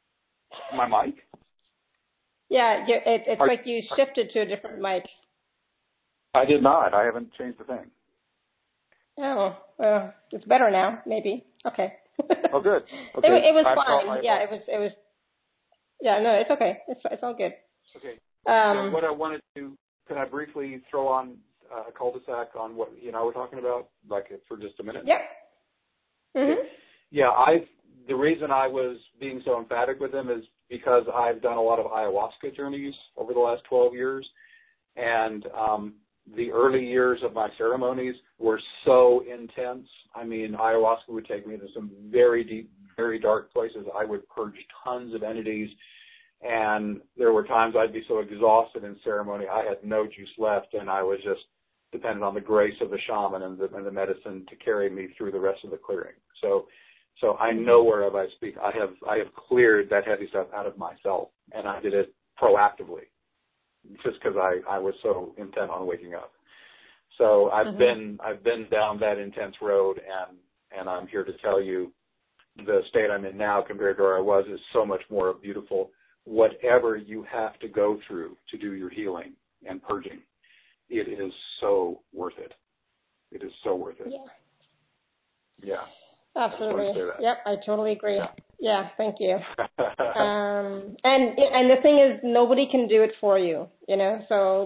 My mic? Yeah, it's like you shifted to a different mic. I did not. I haven't changed a thing. Oh, well, it's better now, maybe. Okay. Oh, good. Okay. It was fine. Yeah, it was. Yeah, no, it's okay. It's all good. Okay. So what I wanted to, can I briefly throw on a cul-de-sac on what you and I were talking about, like for just a minute? Yep. Mm-hmm. Okay. Yeah, the reason I was being so emphatic with them is because I've done a lot of ayahuasca journeys over the last 12 years, and the early years of my ceremonies were so intense. I mean, ayahuasca would take me to some very deep, very dark places. I would purge tons of entities, and there were times I'd be so exhausted in ceremony I had no juice left, and I was just dependent on the grace of the shaman and the medicine to carry me through the rest of the clearing. So I know whereof I speak. I have cleared that heavy stuff out of myself, and I did it proactively, just because I was so intent on waking up. So I've been down that intense road, and I'm here to tell you the state I'm in now compared to where I was is so much more beautiful. Whatever you have to go through to do your healing and purging, it is so worth it. It is so worth it. Yeah. Absolutely. Yep, I totally agree. Yeah, thank you. And the thing is, nobody can do it for you, so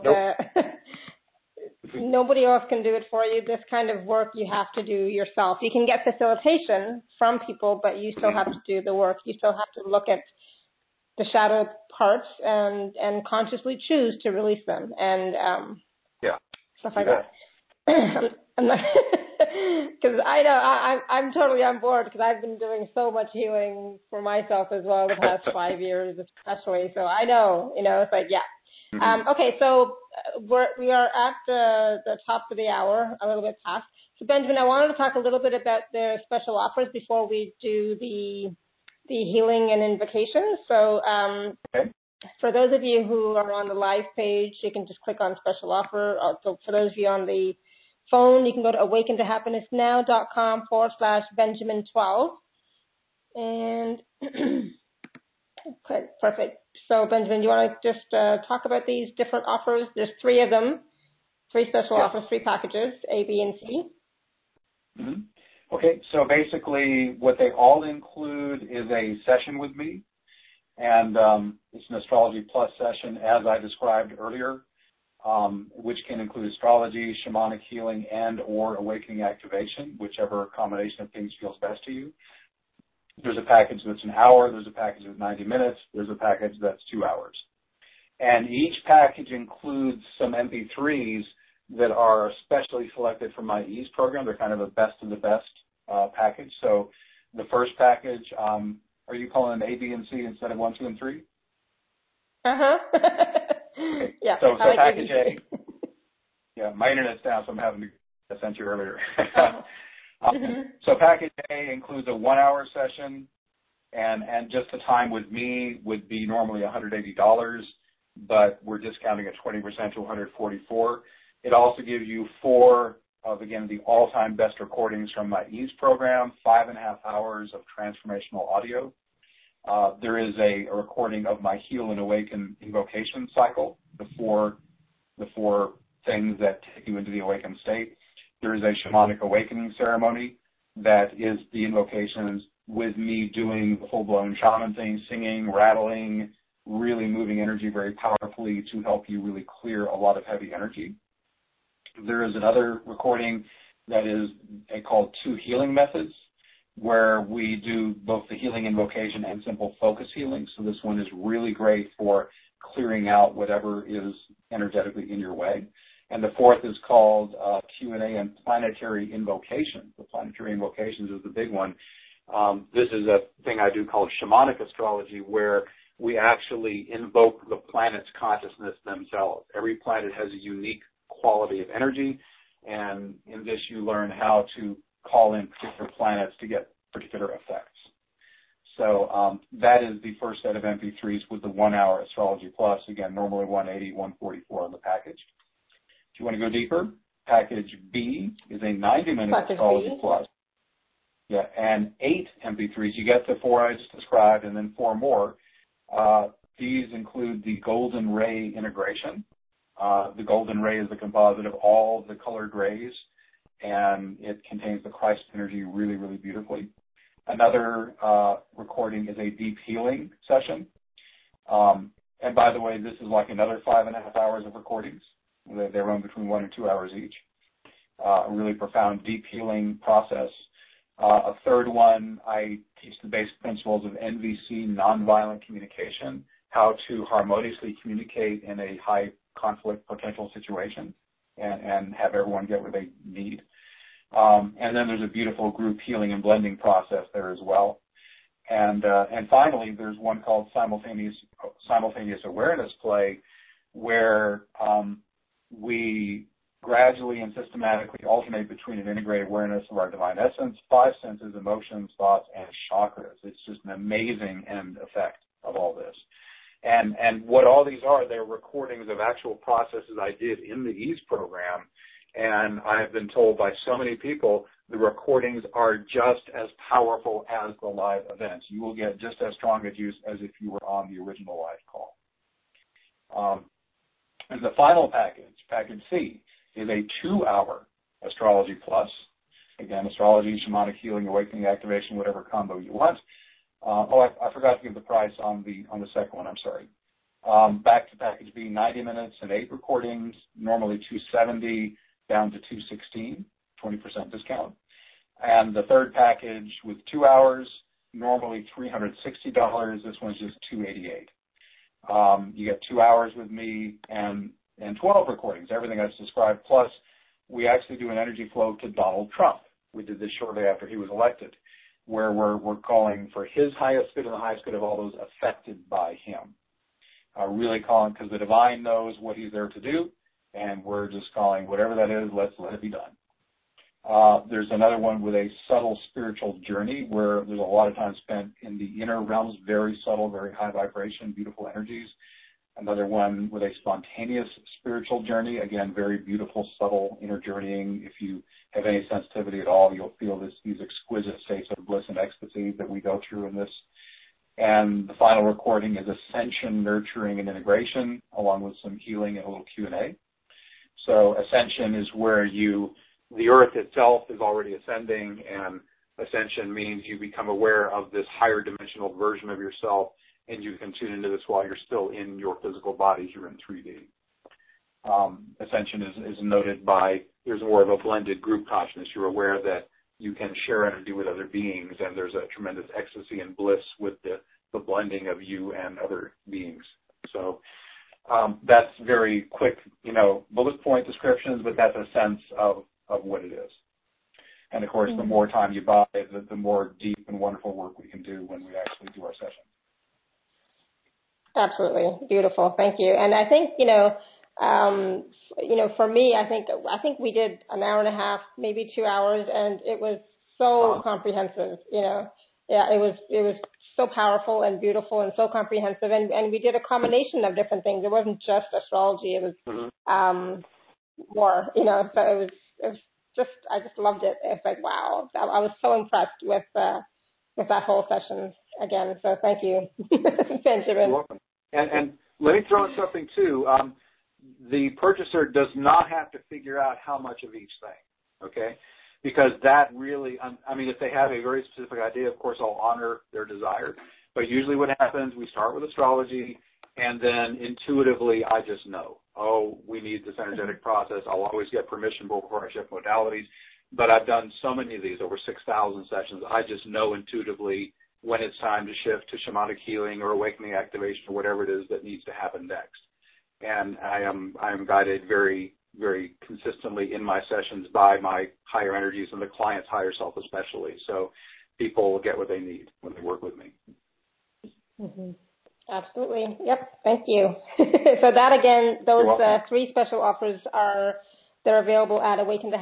nobody else can do it for you. This kind of work you have to do yourself. You can get facilitation from people, but you still have to do the work. You still have to look at the shadow parts and consciously choose to release them and stuff like that. Because I know I'm totally on board because I've been doing so much healing for myself as well the past 5 years especially. So I know, it's like, yeah. Okay, so we are at the top of the hour, a little bit past. So Benjamin, I wanted to talk a little bit about the special offers before we do the healing and invocation. So for those of you who are on the live page, you can just click on special offer. So for those of you on the phone, you can go to awakentohappinessnow.com/Benjamin12. And okay, perfect. So Benjamin, do you want to just talk about these different offers? There's 3 of them, 3 special offers, 3 packages, A, B, and C. Mm-hmm. Okay, so basically what they all include is a session with me, and it's an Astrology Plus session as I described earlier, which can include astrology, shamanic healing, and or awakening activation, whichever combination of things feels best to you. There's a package that's an hour, there's a package that's 90 minutes, there's a package that's 2 hours. And each package includes some MP3s that are specially selected from my EASE program. They're kind of a best of the best package. So the first package, are you calling them A, B, and C instead of 1, 2, and 3? Uh-huh. Okay. Yeah. So package A. Yeah, my internet's down, so I'm having to I sent you earlier. So package A includes a 1-hour session, and just the time with me would be normally $180, but we're discounting at 20% to $144. It also gives you 4 of, again, the all-time best recordings from my EASE program, 5.5 hours of transformational audio. There is a recording of my Heal and Awaken invocation cycle, the four things that take you into the awakened state. There is a shamanic awakening ceremony that is the invocations with me doing the full-blown shaman thing, singing, rattling, really moving energy very powerfully to help you really clear a lot of heavy energy. There is another recording that is called 2 Healing Methods, where we do both the healing invocation and simple focus healing. So this one is really great for clearing out whatever is energetically in your way. And the 4th is called Q&A and Planetary Invocation. The planetary invocations is the big one. This is a thing I do called shamanic astrology, where we actually invoke the planet's consciousness themselves. Every planet has a unique quality of energy, and in this you learn how to call in particular planets to get particular effects. So that is the first set of MP3s with the 1-hour Astrology Plus. Again, normally $180, $144 on the package. If you want to go deeper, package B is a 90-minute Astrology Plus. Yeah, and 8 MP3s. You get the 4 I just described and then 4 more. These include the golden ray integration. The golden ray is the composite of all the colored rays, and it contains the Christ energy really, really beautifully. Another recording is a deep healing session. And by the way, this is like another 5.5 hours of recordings. They run between 1 and 2 hours each. A really profound deep healing process. A third one, I teach the basic principles of NVC, nonviolent communication, how to harmoniously communicate in a high conflict potential situation and have everyone get what they need. And then there's a beautiful group healing and blending process there as well. And finally, there's one called simultaneous awareness play, where we gradually and systematically alternate between an integrated awareness of our divine essence, 5 senses, emotions, thoughts, and chakras. It's just an amazing end effect of all this. And what all these are, they're recordings of actual processes I did in the EASE program. And I have been told by so many people, the recordings are just as powerful as the live events. You will get just as strong a juice as if you were on the original live call. And the final package, package C, is a 2-hour Astrology Plus. Again, astrology, shamanic healing, awakening, activation, whatever combo you want. I forgot to give the price on the second one. I'm sorry. Back to package B, 90 minutes and 8 recordings, normally $270 down to $216, 20% discount. And the third package with 2 hours, normally $360. This one's just $288. You get 2 hours with me and 12 recordings, everything I just described. Plus, we actually do an energy flow to Donald Trump. We did this shortly after he was elected, where we're calling for his highest good and the highest good of all those affected by him. Really calling because the divine knows what he's there to do, and we're just calling whatever that is, let's let it be done. There's another one with a subtle spiritual journey where there's a lot of time spent in the inner realms, very subtle, very high vibration, beautiful energies. Another one with a spontaneous spiritual journey, again, very beautiful, subtle inner journeying. If you have any sensitivity at all, you'll feel these exquisite states of bliss and ecstasy that we go through in this. And the final recording is Ascension, Nurturing, and Integration, along with some healing and a little Q&A. So Ascension is where the earth itself is already ascending, and Ascension means you become aware of this higher dimensional version of yourself, and you can tune into this while you're still in your physical bodies. You're in 3D. Ascension is noted by, there's more of a blended group consciousness. You're aware that you can share energy with other beings, and there's a tremendous ecstasy and bliss with the blending of you and other beings. So that's very quick, bullet point descriptions, but that's a sense of what it is. And, of course, the more time you buy, the more deep and wonderful work we can do when we actually do our session. Absolutely. Beautiful. Thank you. And I think, for me, I think we did an hour and a half, maybe 2 hours, and it was so comprehensive, Yeah, it was so powerful and beautiful and so comprehensive. And we did a combination of different things. It wasn't just astrology. It was more, so it was just, I just loved it. It's like, wow. I was so impressed with that whole session again. So thank you, Benjamin. You're welcome. And let me throw in something too. The purchaser does not have to figure out how much of each thing, okay? Because that really, if they have a very specific idea, of course, I'll honor their desire. But usually what happens, we start with astrology, and then intuitively I just know, we need this energetic process. I'll always get permission before I shift modalities. But I've done so many of these, over 6,000 sessions. I just know intuitively when it's time to shift to shamanic healing or awakening activation or whatever it is that needs to happen next. And I am guided very, very consistently in my sessions by my higher energies and the client's higher self especially. So people will get what they need when they work with me. Mm-hmm. Absolutely. Yep. Thank you. So that, again, those 3 special offers they're available at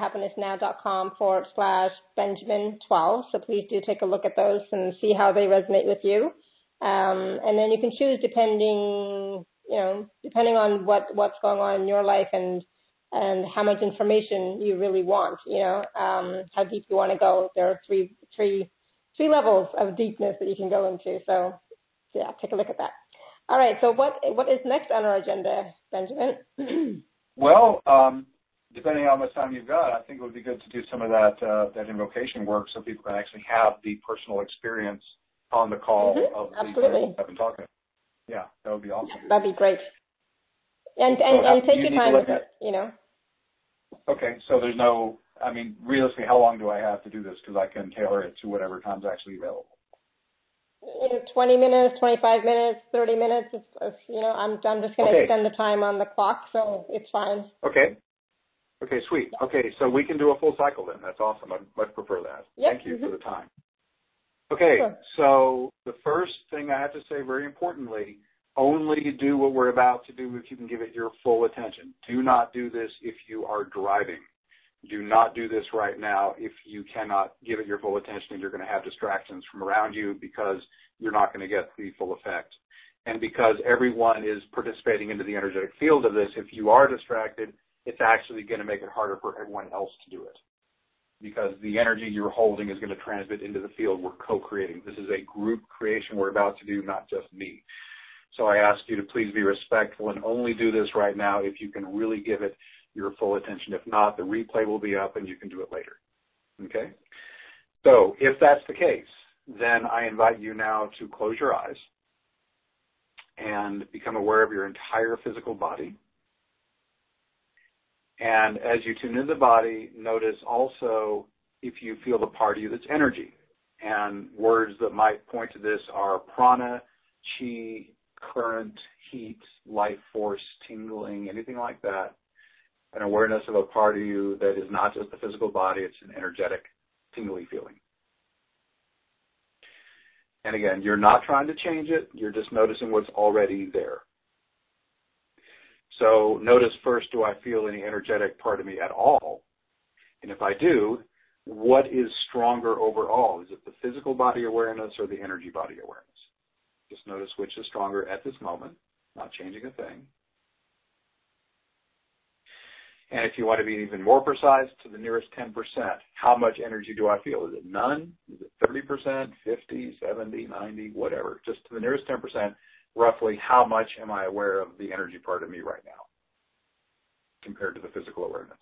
awakentohappinessnow.com/Benjamin12. So please do take a look at those and see how they resonate with you. And then you can choose depending on what's going on in your life and how much information you really want, how deep you want to go. There are three levels of deepness that you can go into. So yeah, take a look at that. All right. So what is next on our agenda, Benjamin? Well, depending on how much time you've got, I think it would be good to do some of that invocation work so people can actually have the personal experience on the call of Absolutely. I've been talking. Yeah, that would be awesome. That'd be great. And take your time with it, you know. Okay, so there's no, I mean, realistically, how long do I have to do this? Because I can tailor it to whatever time's actually available. 20 minutes, 25 minutes, 30 minutes. I'm just going to extend the time on the clock, so it's fine. Okay, sweet. Okay, so we can do a full cycle then. That's awesome. I'd much prefer that. Yep. Thank you for the time. Okay, sure. So the first thing I have to say very importantly, only do what we're about to do if you can give it your full attention. Do not do this if you are driving. Do not do this right now if you cannot give it your full attention and you're going to have distractions from around you because you're not going to get the full effect. And because everyone is participating into the energetic field of this, if you are distracted, it's actually going to make it harder for everyone else to do it. Because the energy you're holding is going to transmit into the field we're co-creating. This is a group creation we're about to do, not just me. So I ask you to please be respectful and only do this right now if you can really give it your full attention. If not, the replay will be up and you can do it later. Okay? So if that's the case, then I invite you now to close your eyes and become aware of your entire physical body. And as you tune into the body, notice also if you feel the part of you that's energy. And words that might point to this are prana, chi, current, heat, life force, tingling, anything like that. An awareness of a part of you that is not just the physical body, it's an energetic, tingly feeling. And again, you're not trying to change it, you're just noticing what's already there. So notice first, do I feel any energetic part of me at all? And if I do, what is stronger overall? Is it the physical body awareness or the energy body awareness? Just notice which is stronger at this moment, not changing a thing. And if you want to be even more precise, to the nearest 10%, how much energy do I feel? Is it none? Is it 30%, 50, 70, 90, whatever? Just to the nearest 10%, roughly how much am I aware of the energy part of me right now compared to the physical awareness?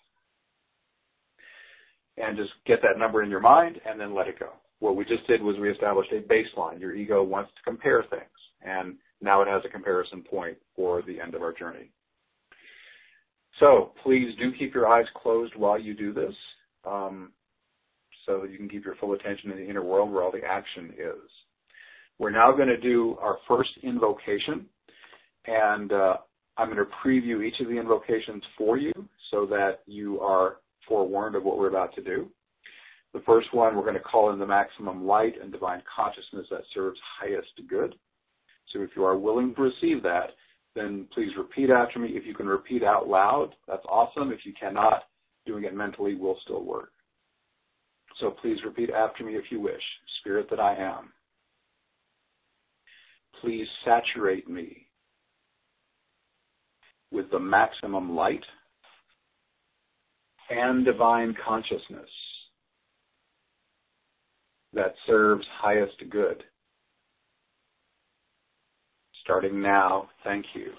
And just get that number in your mind and then let it go. What we just did was we established a baseline. Your ego wants to compare things, and now it has a comparison point for the end of our journey. So please do keep your eyes closed while you do this so that you can keep your full attention in the inner world where all the action is. We're now going to do our first invocation, and I'm going to preview each of the invocations for you so that you are forewarned of what we're about to do. The first one, we're going to call in the maximum light and divine consciousness that serves highest good. So if you are willing to receive that, then please repeat after me. If you can repeat out loud, that's awesome. If you cannot, doing it mentally will still work. So please repeat after me if you wish. Spirit that I am, please saturate me with the maximum light and divine consciousness that serves highest good. Starting now, thank you.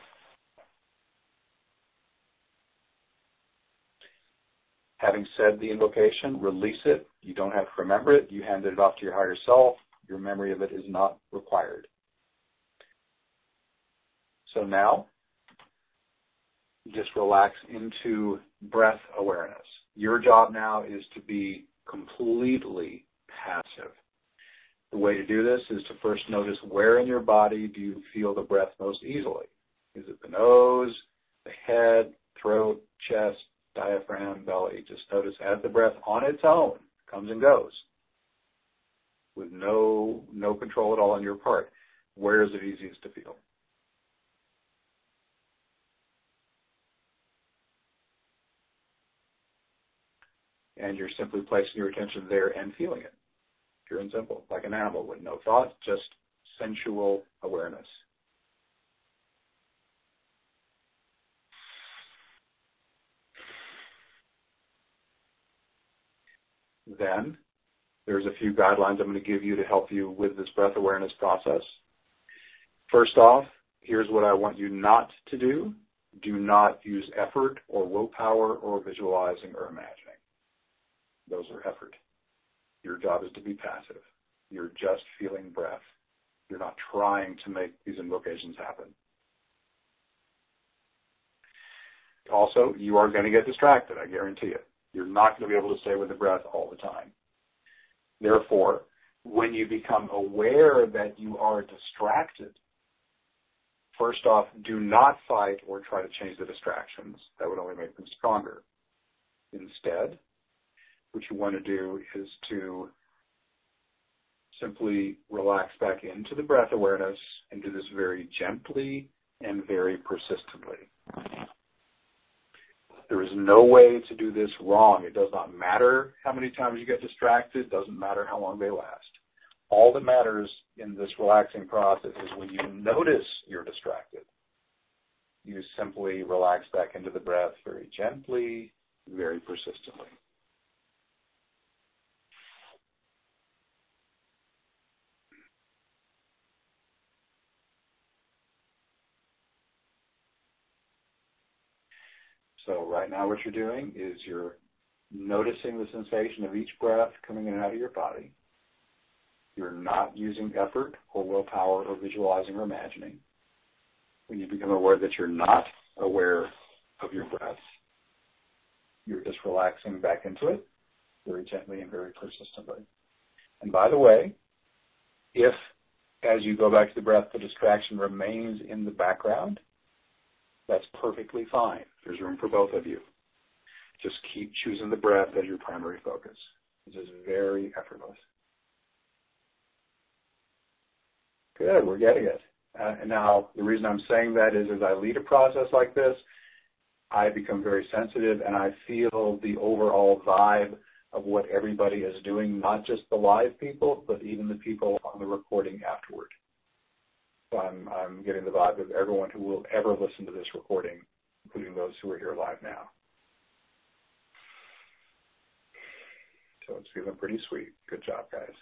Having said the invocation, release it. You don't have to remember it. You handed it off to your higher self. Your memory of it is not required. So now, just relax into breath awareness. Your job now is to be completely passive. The way to do this is to first notice where in your body do you feel the breath most easily. Is it the nose, the head, throat, chest, diaphragm, belly? Just notice as the breath on its own comes and goes with no control at all on your part. Where is it easiest to feel? And you're simply placing your attention there and feeling it. Pure and simple, like an animal with no thought, just sensual awareness. Then there's a few guidelines I'm going to give you to help you with this breath awareness process. First off, Here's what I want you not to do. Do not use effort or willpower or visualizing or imagining. Those are effort. Your job is to be passive. You're just feeling breath. You're not trying to make these invocations happen. Also, you are going to get distracted, I guarantee it. You're not going to be able to stay with the breath all the time. Therefore, when you become aware that you are distracted, first off, do not fight or try to change the distractions. That would only make them stronger. Instead, what you want to do is to simply relax back into the breath awareness and do this very gently and very persistently. There is no way to do this wrong. It does not matter how many times you get distracted. It doesn't matter how long they last. All that matters in this relaxing process is when you notice you're distracted, you simply relax back into the breath very gently, very persistently. So right now what you're doing is you're noticing the sensation of each breath coming in and out of your body. You're not using effort or willpower or visualizing or imagining. When you become aware that you're not aware of your breath, you're just relaxing back into it very gently and very persistently. And by the way, if as you go back to the breath, the distraction remains in the background, that's perfectly fine. There's room for both of you. Just keep choosing the breath as your primary focus. This is very effortless. Good, we're getting it. And now the reason I'm saying that is as I lead a process like this, I become very sensitive and I feel the overall vibe of what everybody is doing, not just the live people, but even the people on the recording afterward. So I'm getting the vibe of everyone who will ever listen to this recording, including those who are here live now. So it's feeling pretty sweet. Good job, guys.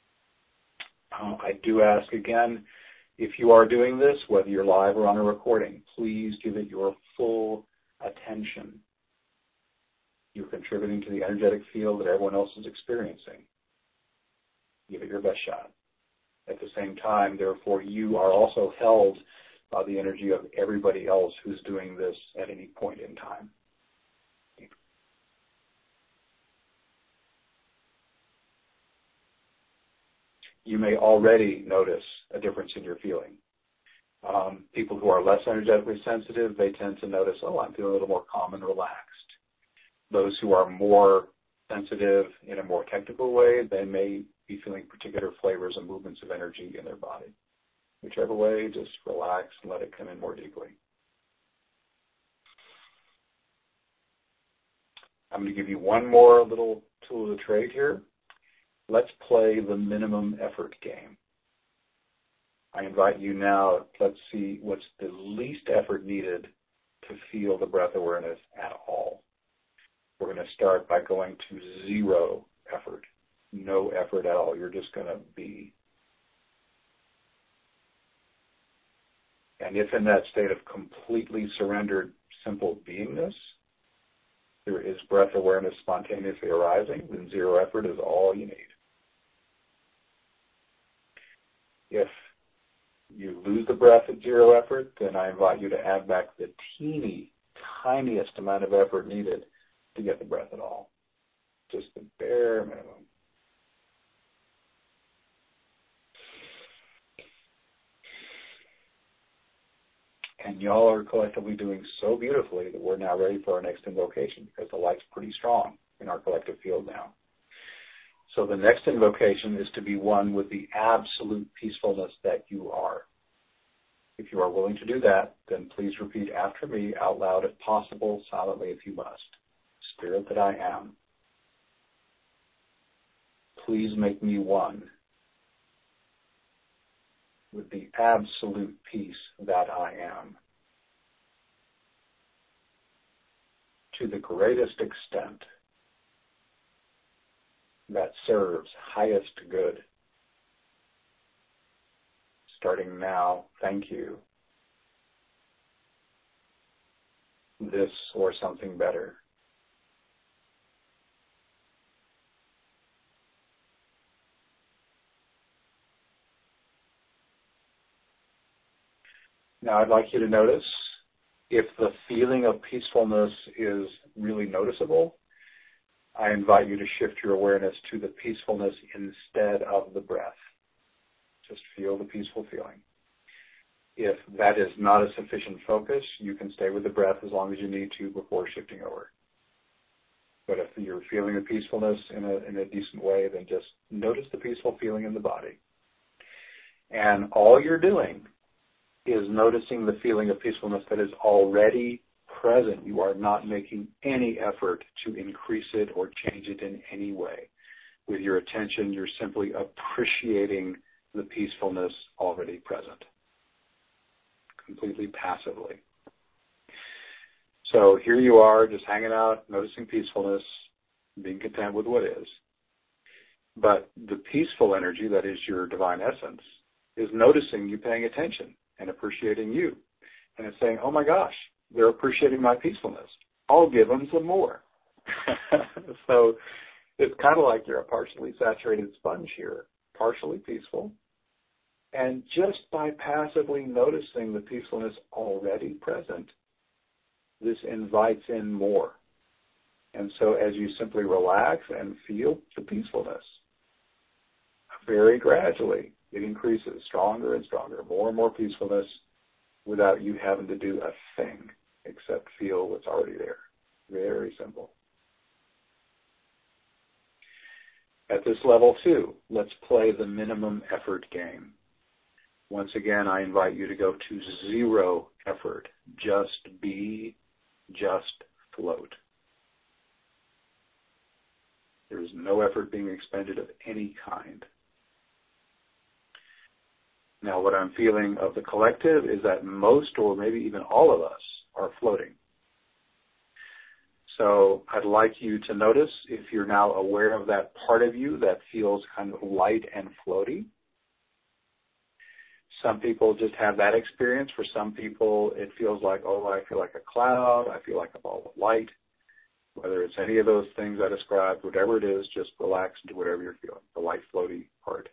I do ask again, if you are doing this, whether you're live or on a recording, please give it your full attention. You're contributing to the energetic field that everyone else is experiencing. Give it your best shot. At the same time, therefore, you are also held by the energy of everybody else who's doing this at any point in time. You may already notice a difference in your feeling. People who are less energetically sensitive, they tend to notice, oh, I'm feeling a little more calm and relaxed. Those who are more sensitive in a more technical way, they may be feeling particular flavors and movements of energy in their body. Whichever way, just relax and let it come in more deeply. I'm going to give you one more little tool of the trade here. Let's play the minimum effort game. I invite you now, let's see what's the least effort needed to feel the breath awareness at all. We're going to start by going to 0 effort. No effort at all. You're just going to be. And if in that state of completely surrendered, simple beingness, there is breath awareness spontaneously arising, then 0 effort is all you need. If you lose the breath at 0 effort, then I invite you to add back the tiniest amount of effort needed to get the breath at all. Just the bare minimum. And y'all are collectively doing so beautifully that we're now ready for our next invocation because the light's pretty strong in our collective field now. So the next invocation is to be one with the absolute peacefulness that you are. If you are willing to do that, then please repeat after me out loud if possible, silently if you must. Spirit that I am, please make me one with the absolute peace that I am. To the greatest extent that serves highest good. Starting now, thank you this or something better. Now I'd like you to notice if the feeling of peacefulness is really noticeable, I invite you to shift your awareness to the peacefulness instead of the breath. Just feel the peaceful feeling. If that is not a sufficient focus, you can stay with the breath as long as you need to before shifting over. But if you're feeling the peacefulness in a decent way, then just notice the peaceful feeling in the body. And all you're doing is noticing the feeling of peacefulness that is already present. You are not making any effort to increase it or change it in any way. With your attention, you're simply appreciating the peacefulness already present, completely passively. So here you are, just hanging out, noticing peacefulness, being content with what is. But the peaceful energy, that is your divine essence, is noticing you paying attention and appreciating you. And it's saying, oh my gosh, they're appreciating my peacefulness. I'll give them some more. So it's kind of like you're a partially saturated sponge here, partially peaceful. And just by passively noticing the peacefulness already present, this invites in more. And so as you simply relax and feel the peacefulness, very gradually it increases stronger and stronger, more and more peacefulness without you having to do a thing except feel what's already there. Very simple. At this level too, let's play the minimum effort game. Once again, I invite you to go to zero effort. Just be, just float. There is no effort being expended of any kind. Now, what I'm feeling of the collective is that most or maybe even all of us are floating. So I'd like you to notice if you're now aware of that part of you that feels kind of light and floaty. Some people just have that experience. For some people, it feels like, oh, I feel like a cloud. I feel like a ball of light. Whether it's any of those things I described, whatever it is, just relax into whatever you're feeling, the light floaty part.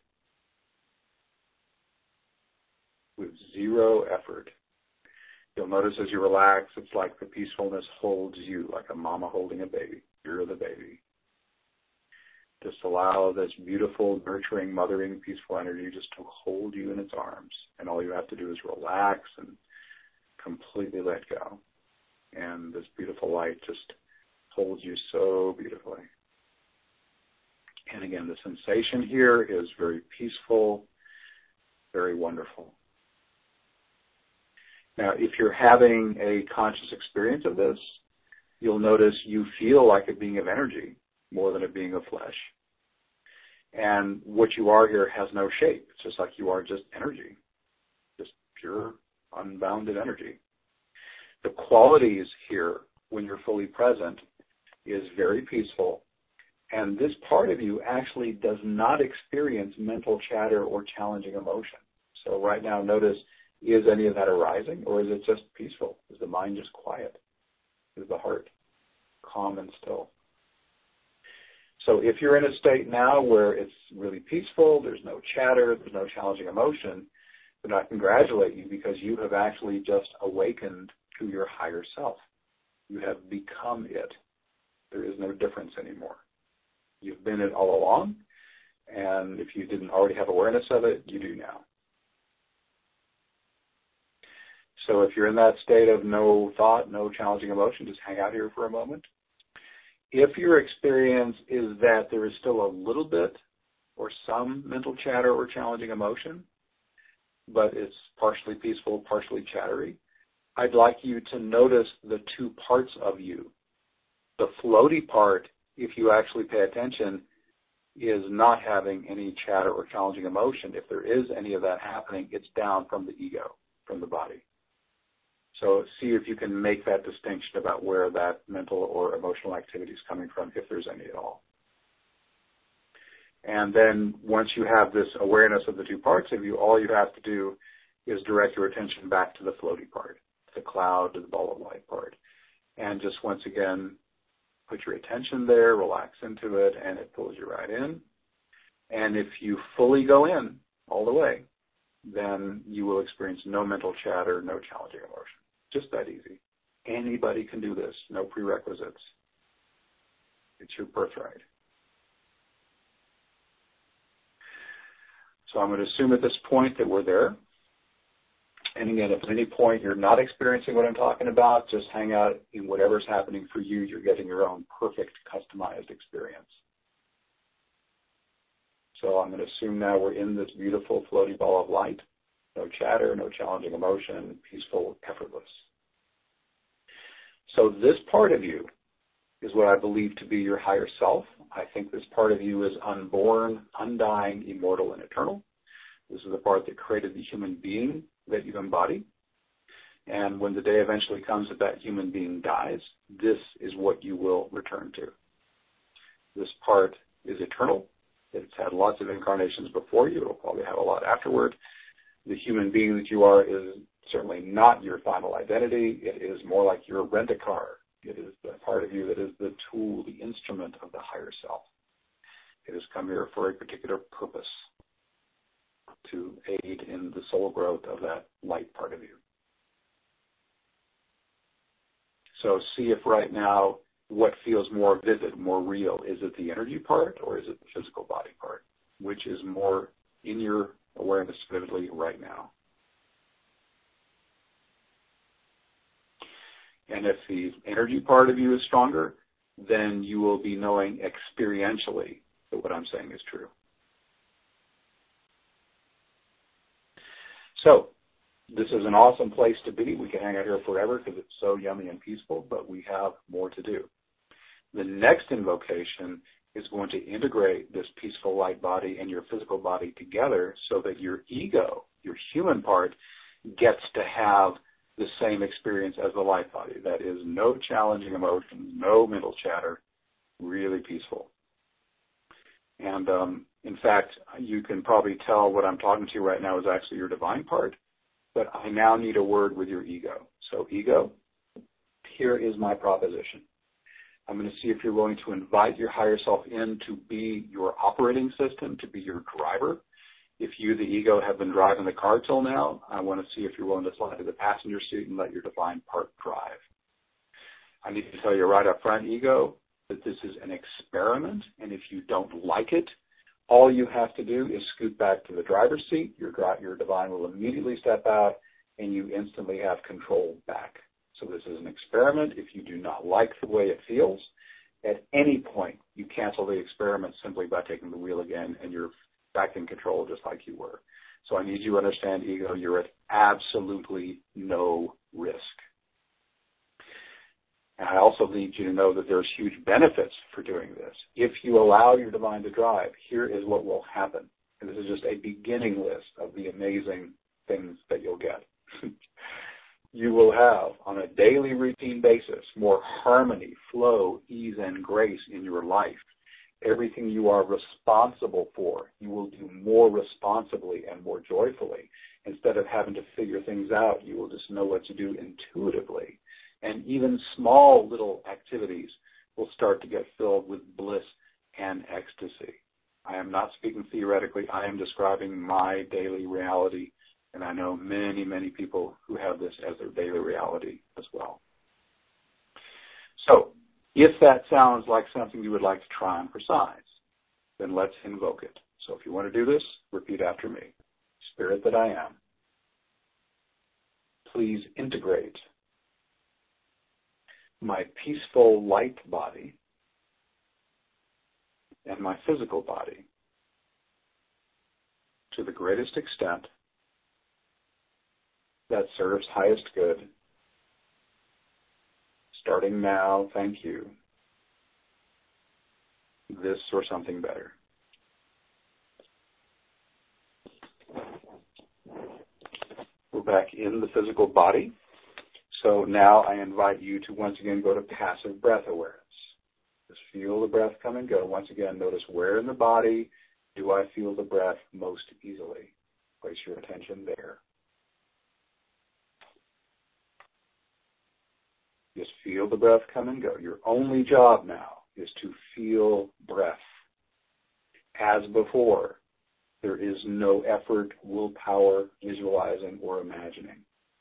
With zero effort. You'll notice as you relax, it's like the peacefulness holds you, like a mama holding a baby. You're the baby. Just allow this beautiful, nurturing, mothering, peaceful energy just to hold you in its arms. And all you have to do is relax and completely let go. And this beautiful light just holds you so beautifully. And again, the sensation here is very peaceful, very wonderful. Now, if you're having a conscious experience of this, you'll notice you feel like a being of energy more than a being of flesh. And what you are here has no shape. It's just like you are just energy, just pure, unbounded energy. The qualities here, when you're fully present, is very peaceful. And this part of you actually does not experience mental chatter or challenging emotion. So right now, notice, is any of that arising, or is it just peaceful? Is the mind just quiet? Is the heart calm and still? So if you're in a state now where it's really peaceful, there's no chatter, there's no challenging emotion, then I congratulate you because you have actually just awakened to your higher self. You have become it. There is no difference anymore. You've been it all along, and if you didn't already have awareness of it, you do now. So if you're in that state of no thought, no challenging emotion, just hang out here for a moment. If your experience is that there is still a little bit or some mental chatter or challenging emotion, but it's partially peaceful, partially chattery, I'd like you to notice the two parts of you. The floaty part, if you actually pay attention, is not having any chatter or challenging emotion. If there is any of that happening, it's down from the ego, from the body. So see if you can make that distinction about where that mental or emotional activity is coming from, if there's any at all. And then once you have this awareness of the two parts of you, all you have to do is direct your attention back to the floaty part, the cloud, to the ball of light part. And just once again, put your attention there, relax into it, and it pulls you right in. And if you fully go in all the way, then you will experience no mental chatter, no challenging emotion. Just that easy. Anybody can do this, no prerequisites. It's your birthright. So I'm going to assume at this point that we're there. And again, if at any point you're not experiencing what I'm talking about, just hang out in whatever's happening for you. You're getting your own perfect customized experience. So I'm going to assume now we're in this beautiful floaty ball of light. No chatter, no challenging emotion, peaceful, effortless. So this part of you is what I believe to be your higher self. I think this part of you is unborn, undying, immortal, and eternal. This is the part that created the human being that you embody. And when the day eventually comes that that human being dies, this is what you will return to. This part is eternal. It's had lots of incarnations before you. It'll probably have a lot afterward. The human being that you are is certainly not your final identity. It is more like your rent-a-car. It is the part of you that is the tool, the instrument of the higher self. It has come here for a particular purpose, to aid in the soul growth of that light part of you. So see if right now what feels more vivid, more real. Is it the energy part or is it the physical body part? Which is more in your awareness vividly right now? And if the energy part of you is stronger, then you will be knowing experientially that what I'm saying is true. So this is an awesome place to be. We can hang out here forever because it's so yummy and peaceful, but we have more to do. The next invocation is going to integrate this peaceful light body and your physical body together so that your ego, your human part, gets to have the same experience as the light body. That is no challenging emotions, no mental chatter, really peaceful. And in fact, you can probably tell what I'm talking to you right now is actually your divine part, but I now need a word with your ego. So ego, here is my proposition. I'm going to see if you're willing to invite your higher self in to be your operating system, to be your driver. If you, the ego, have been driving the car till now, I want to see if you're willing to slide to the passenger seat and let your divine part drive. I need to tell you right up front, ego, that this is an experiment, and if you don't like it, all you have to do is scoot back to the driver's seat. Your divine will immediately step out, and you instantly have control back. So this is an experiment. If you do not like the way it feels, at any point you cancel the experiment simply by taking the wheel again, and you're back in control just like you were. So I need you to understand, ego, you're at absolutely no risk. And I also need you to know that there's huge benefits for doing this. If you allow your divine to drive, here is what will happen. And this is just a beginning list of the amazing things that you'll get. You will have, on a daily routine basis, more harmony, flow, ease, and grace in your life. Everything you are responsible for, you will do more responsibly and more joyfully. Instead of having to figure things out, you will just know what to do intuitively. And even small little activities will start to get filled with bliss and ecstasy. I am not speaking theoretically. I am describing my daily reality, and I know many, many people who have this as their daily reality as well. So, if that sounds like something you would like to try on for size, then let's invoke it. So if you want to do this, repeat after me. Spirit that I am, please integrate my peaceful light body and my physical body to the greatest extent that serves highest good. Starting now, thank you. This or something better. We're back in the physical body. So now I invite you to once again go to passive breath awareness. Just feel the breath come and go. Once again, notice where in the body do I feel the breath most easily. Place your attention there. Just feel the breath come and go. Your only job now is to feel breath. As before, there is no effort, willpower, visualizing, or imagining.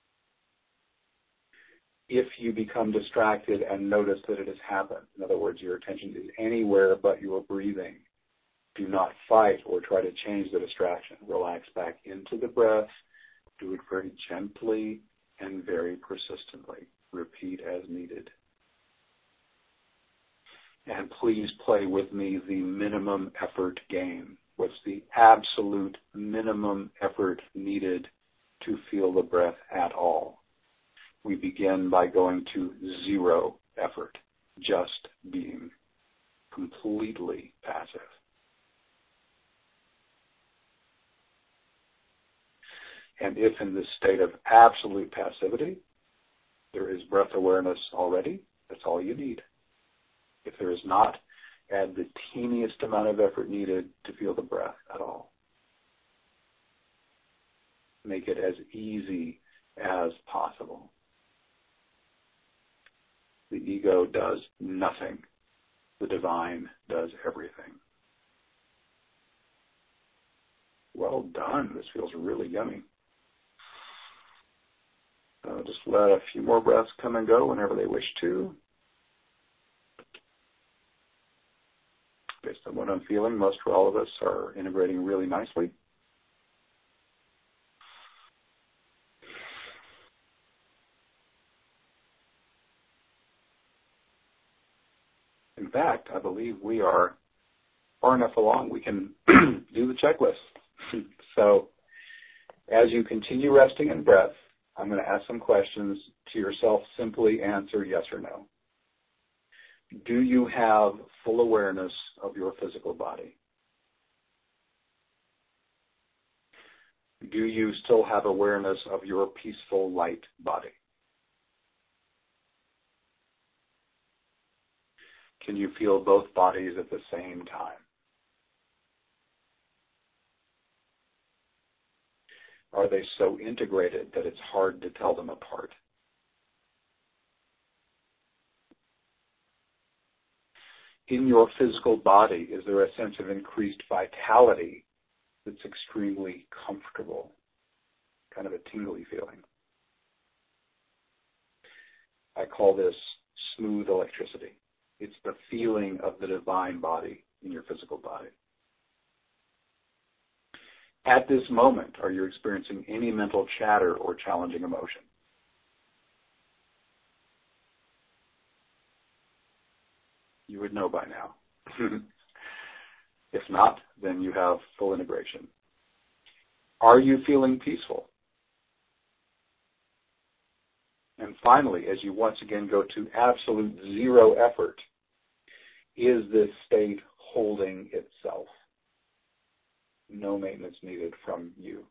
If you become distracted and notice that it has happened, in other words, your attention is anywhere but your breathing, do not fight or try to change the distraction. Relax back into the breath. Do it very gently and very persistently. Repeat as needed. And please play with me the minimum effort game. What's the absolute minimum effort needed to feel the breath at all? We begin by going to 0 effort, just being completely passive. And if in this state of absolute passivity, there is breath awareness already, that's all you need. If there is not, add the teeniest amount of effort needed to feel the breath at all. Make it as easy as possible. The ego does nothing. The divine does everything. Well done. This feels really yummy. Just let a few more breaths come and go whenever they wish to. Based on what I'm feeling, most or all of us are integrating really nicely. In fact, I believe we are far enough along we can do the checklist. So as you continue resting in breath, I'm going to ask some questions to yourself. Simply answer yes or no. Do you have full awareness of your physical body? Do you still have awareness of your peaceful light body? Can you feel both bodies at the same time? Are they so integrated that it's hard to tell them apart? In your physical body, is there a sense of increased vitality that's extremely comfortable, kind of a tingly feeling? I call this smooth electricity. It's the feeling of the divine body in your physical body. At this moment, are you experiencing any mental chatter or challenging emotion? You would know by now. If not, then you have full integration. Are you feeling peaceful? And finally, as you once again go to absolute 0 effort, is this state holding itself? No maintenance needed from you.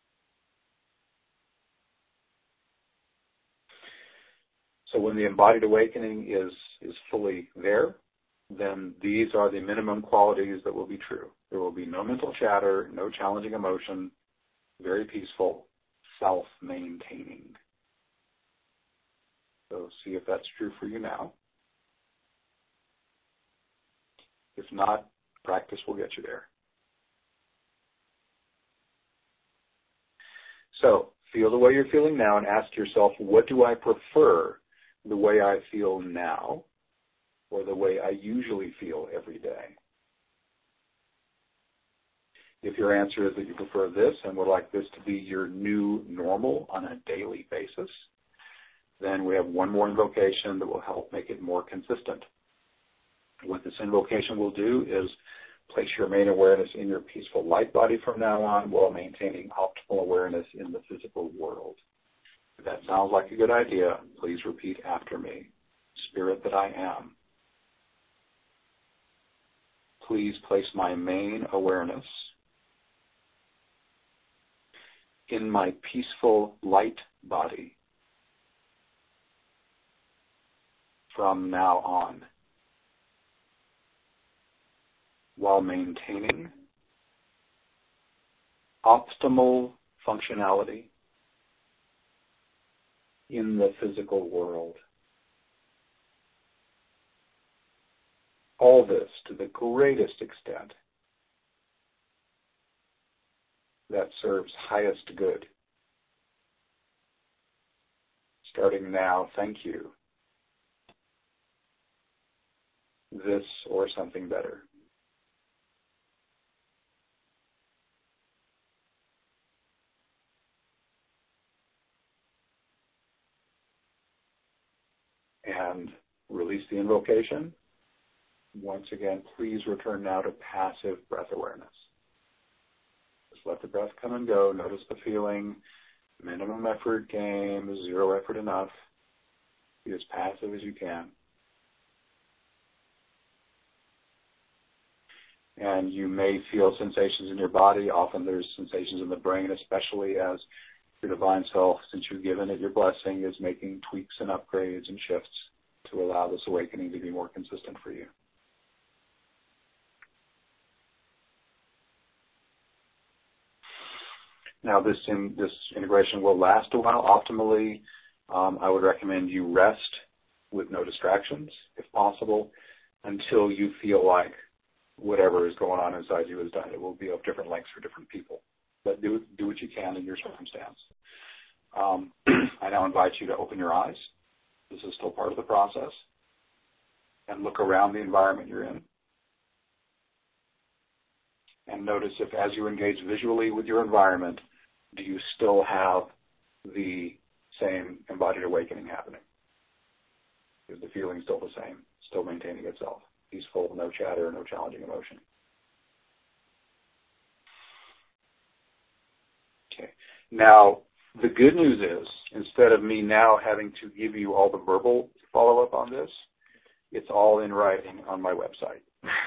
So when the embodied awakening is fully there, then these are the minimum qualities that will be true. There will be no mental chatter, no challenging emotion, very peaceful, self-maintaining. So see if that's true for you now. If not, practice will get you there. So feel the way you're feeling now and ask yourself, what do I prefer, the way I feel now or the way I usually feel every day? If your answer is that you prefer this and would like this to be your new normal on a daily basis, then we have one more invocation that will help make it more consistent. What this invocation will do is place your main awareness in your peaceful light body from now on while maintaining optimal awareness in the physical world. If that sounds like a good idea, please repeat after me. Spirit that I am, please place my main awareness in my peaceful light body from now on, while maintaining optimal functionality in the physical world. all this to the greatest extent that serves highest good. Starting now, thank you. This or something better. And release the invocation. Once again, please return now to passive breath awareness. Just let the breath come and go. Notice the feeling. Minimum effort game, zero effort enough. Be as passive as you can. And you may feel sensations in your body. Often there's sensations in the brain, especially as your divine self, since you've given it your blessing, is making tweaks and upgrades and shifts to allow this awakening to be more consistent for you. Now, this integration will last a while. Optimally, I would recommend you rest with no distractions, if possible, until you feel like whatever is going on inside you is done. It will be of different lengths for different people. But do what you can in your circumstance. I now invite you to open your eyes. This is still part of the process. And look around the environment you're in. And notice if, as you engage visually with your environment, do you still have the same embodied awakening happening? Is the feeling still the same, still maintaining itself? Peaceful, no chatter, no challenging emotion. Okay. Now, the good news is, instead of me now having to give you all the verbal follow-up on this, it's all in writing on my website.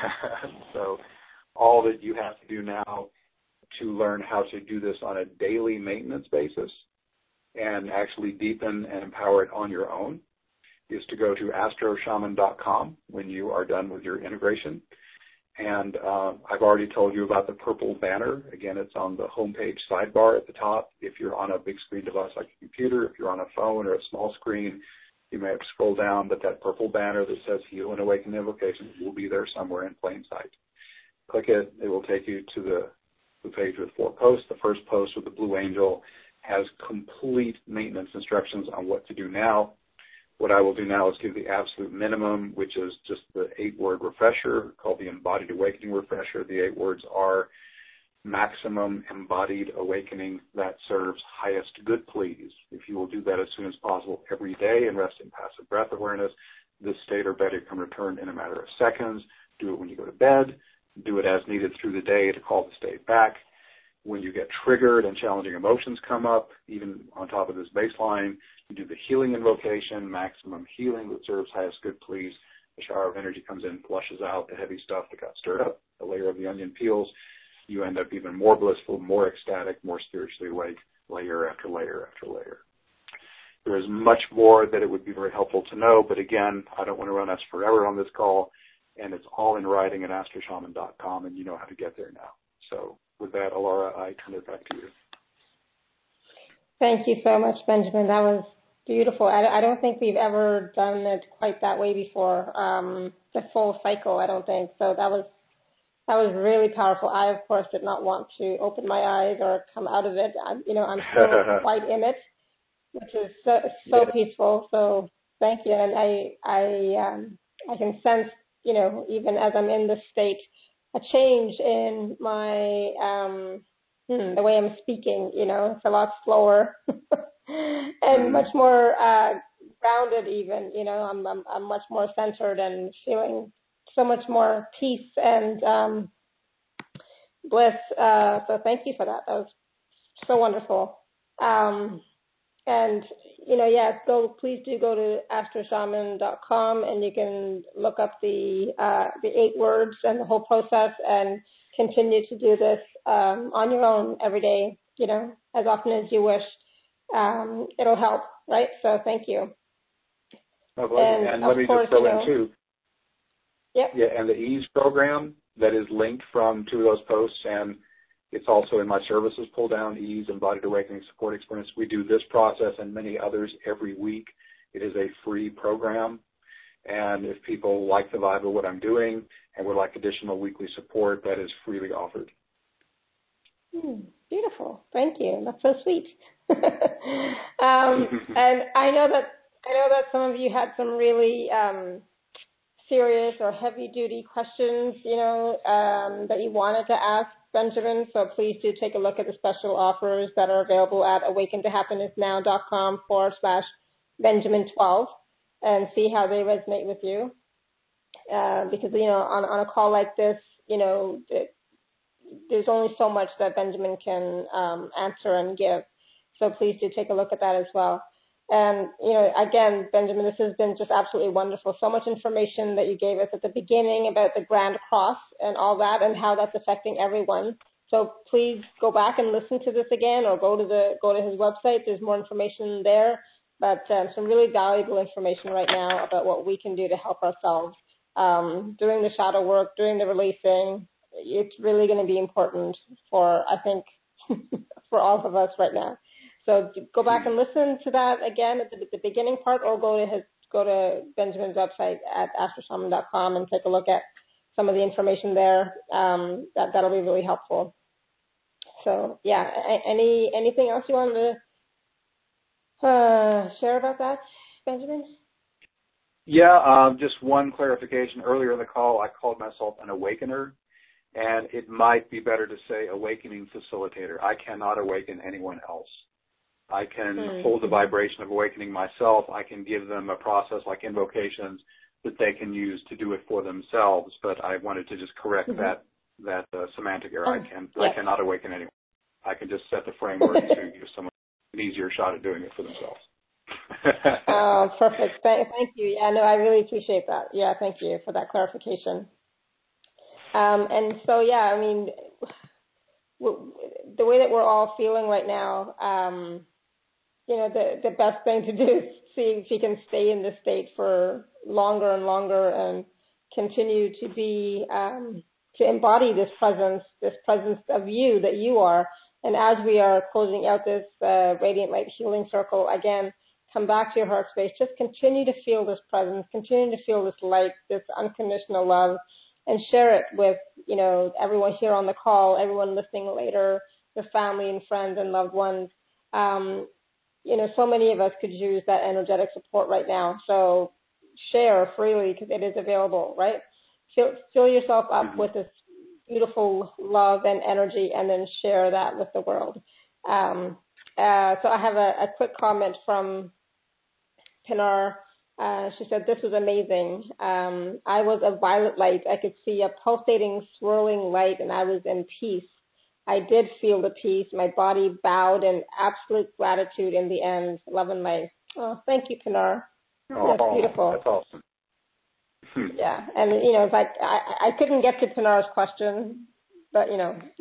So all that you have to do now to learn how to do this on a daily maintenance basis and actually deepen and empower it on your own is to go to astroshaman.com when you are done with your integration. And I've already told you about the purple banner. Again, it's on the homepage sidebar at the top. If you're on a big screen device like a computer, if you're on a phone or a small screen, you may have to scroll down, but that purple banner that says Heal and Awaken Invocations will be there somewhere in plain sight. Click it. It will take you to the page with 4 posts. The first post with the blue angel has complete maintenance instructions on what to do now. What I will do now is give the absolute minimum, which is just the 8-word refresher called the Embodied Awakening Refresher. The 8 words are maximum embodied awakening that serves highest good, please. If you will do that as soon as possible every day and rest in passive breath awareness, this state or better can return in a matter of seconds. Do it when you go to bed. Do it as needed through the day to call the state back. When you get triggered and challenging emotions come up, even on top of this baseline, you do the healing invocation, maximum healing that serves highest good, please. The shower of energy comes in, flushes out the heavy stuff that got stirred up. The layer of the onion peels. You end up even more blissful, more ecstatic, more spiritually awake, layer after layer after layer. There is much more that it would be very helpful to know, but again, I don't want to run us forever on this call, and it's all in writing at astroshaman.com, and you know how to get there now. So with that, Alara, I turn it back to you. Thank you so much, Benjamin. That was beautiful. I don't think we've ever done it quite that way before, the full cycle, I don't think. So that was really powerful. I, of course, did not want to open my eyes or come out of it. I'm still quite in it, which is so peaceful. So thank you. And I can sense, even as I'm in this state, a change in my the way I'm speaking. It's a lot slower and much more grounded. Even I'm much more centered and feeling so much more peace and bliss. So thank you for that. That was so wonderful. And please do go to astroshaman.com and you can look up the 8 words and the whole process and continue to do this on your own every day, as often as you wish. It'll help, right? So thank you. And let me just throw in too. Yep. Yeah, and the EASE program that is linked from 2 of those posts, and it's also in my services pull down, EASE, Embodied Awakening Support Experience. We do this process and many others every week. It is a free program, And if people like the vibe of what I'm doing and would like additional weekly support, that is freely offered. Beautiful. Thank you. That's so sweet. And I know that some of you had some really serious or heavy-duty questions, that you wanted to ask Benjamin. So please do take a look at the special offers that are available at awakentohappinessnow.com/Benjamin12 and see how they resonate with you. Because, on a call like this, there's only so much that Benjamin can answer and give. So please do take a look at that as well. And, again, Benjamin, this has been just absolutely wonderful. So much information that you gave us at the beginning about the Grand Cross and all that and how that's affecting everyone. So please go back and listen to this again or go to his website. There's more information there. But some really valuable information right now about what we can do to help ourselves. Doing the shadow work, doing the releasing, it's really going to be important for, I think, for all of us right now. So go back and listen to that again at the beginning part, or go to Benjamin's website at astroshaman.com and take a look at some of the information there. That'll be really helpful. So yeah, anything else you wanted to share about that, Benjamin? Yeah, just one clarification. Earlier in the call, I called myself an awakener, and it might be better to say awakening facilitator. I cannot awaken anyone else. I can hold the vibration of awakening myself. I can give them a process like invocations that they can use to do it for themselves. But I wanted to just correct that semantic error. I cannot awaken anyone. I can just set the framework to give someone an easier shot at doing it for themselves. Oh, perfect. Thank you. Yeah, no, I really appreciate that. Yeah, thank you for that clarification. And so, yeah, I mean, the way that we're all feeling right now, the best thing to do is see if you can stay in this state for longer and longer and continue to be, to embody this presence of you that you are. And as we are closing out this Radiant Light Healing Circle, again, come back to your heart space. Just continue to feel this presence, continue to feel this light, this unconditional love, and share it with, everyone here on the call, everyone listening later, the family and friends and loved ones. So many of us could use that energetic support right now. So share freely because it is available, right? Fill yourself up with this beautiful love and energy and then share that with the world. So I have a quick comment from Pinar. She said, this was amazing. I was a violet light. I could see a pulsating, swirling light, and I was in peace. I did feel the peace. My body bowed in absolute gratitude in the end. Love and light. Oh, thank you, Pinar. That's beautiful. That's awesome. Yeah, and, it's like I couldn't get to Pinar's question, but,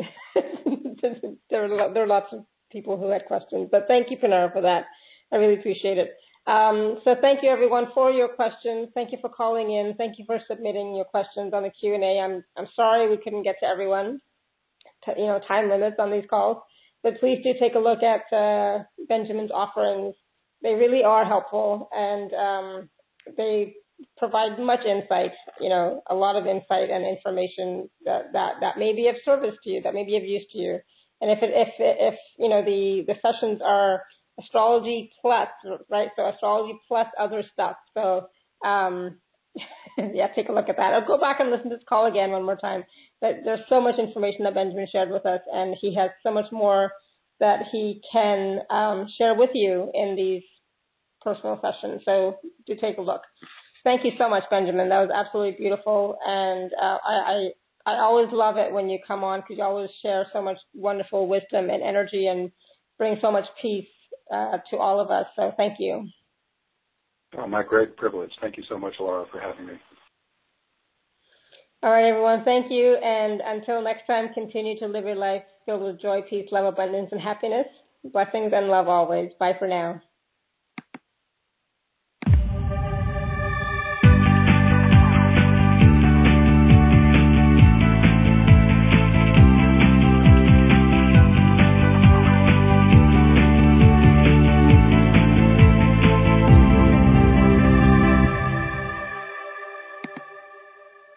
there are lots of people who had questions. But thank you, Pinar, for that. I really appreciate it. So thank you, everyone, for your questions. Thank you for calling in. Thank you for submitting your questions on the Q&A. I'm sorry we couldn't get to everyone. Time limits on these calls. But please do take a look at Benjamin's offerings. They really are helpful, and they provide much insight, a lot of insight and information that may be of service to you, that may be of use to you. And if the sessions are astrology plus, right? So astrology plus other stuff. So, yeah, take a look at that. I'll go back and listen to this call again one more time. But there's so much information that Benjamin shared with us, and he has so much more that he can share with you in these personal sessions. So do take a look. Thank you so much, Benjamin. That was absolutely beautiful. And I always love it when you come on because you always share so much wonderful wisdom and energy and bring so much peace to all of us. So thank you. Oh, my great privilege. Thank you so much, Laura, for having me. All right, everyone. Thank you. And until next time, continue to live your life filled with joy, peace, love, abundance, and happiness. Blessings and love always. Bye for now.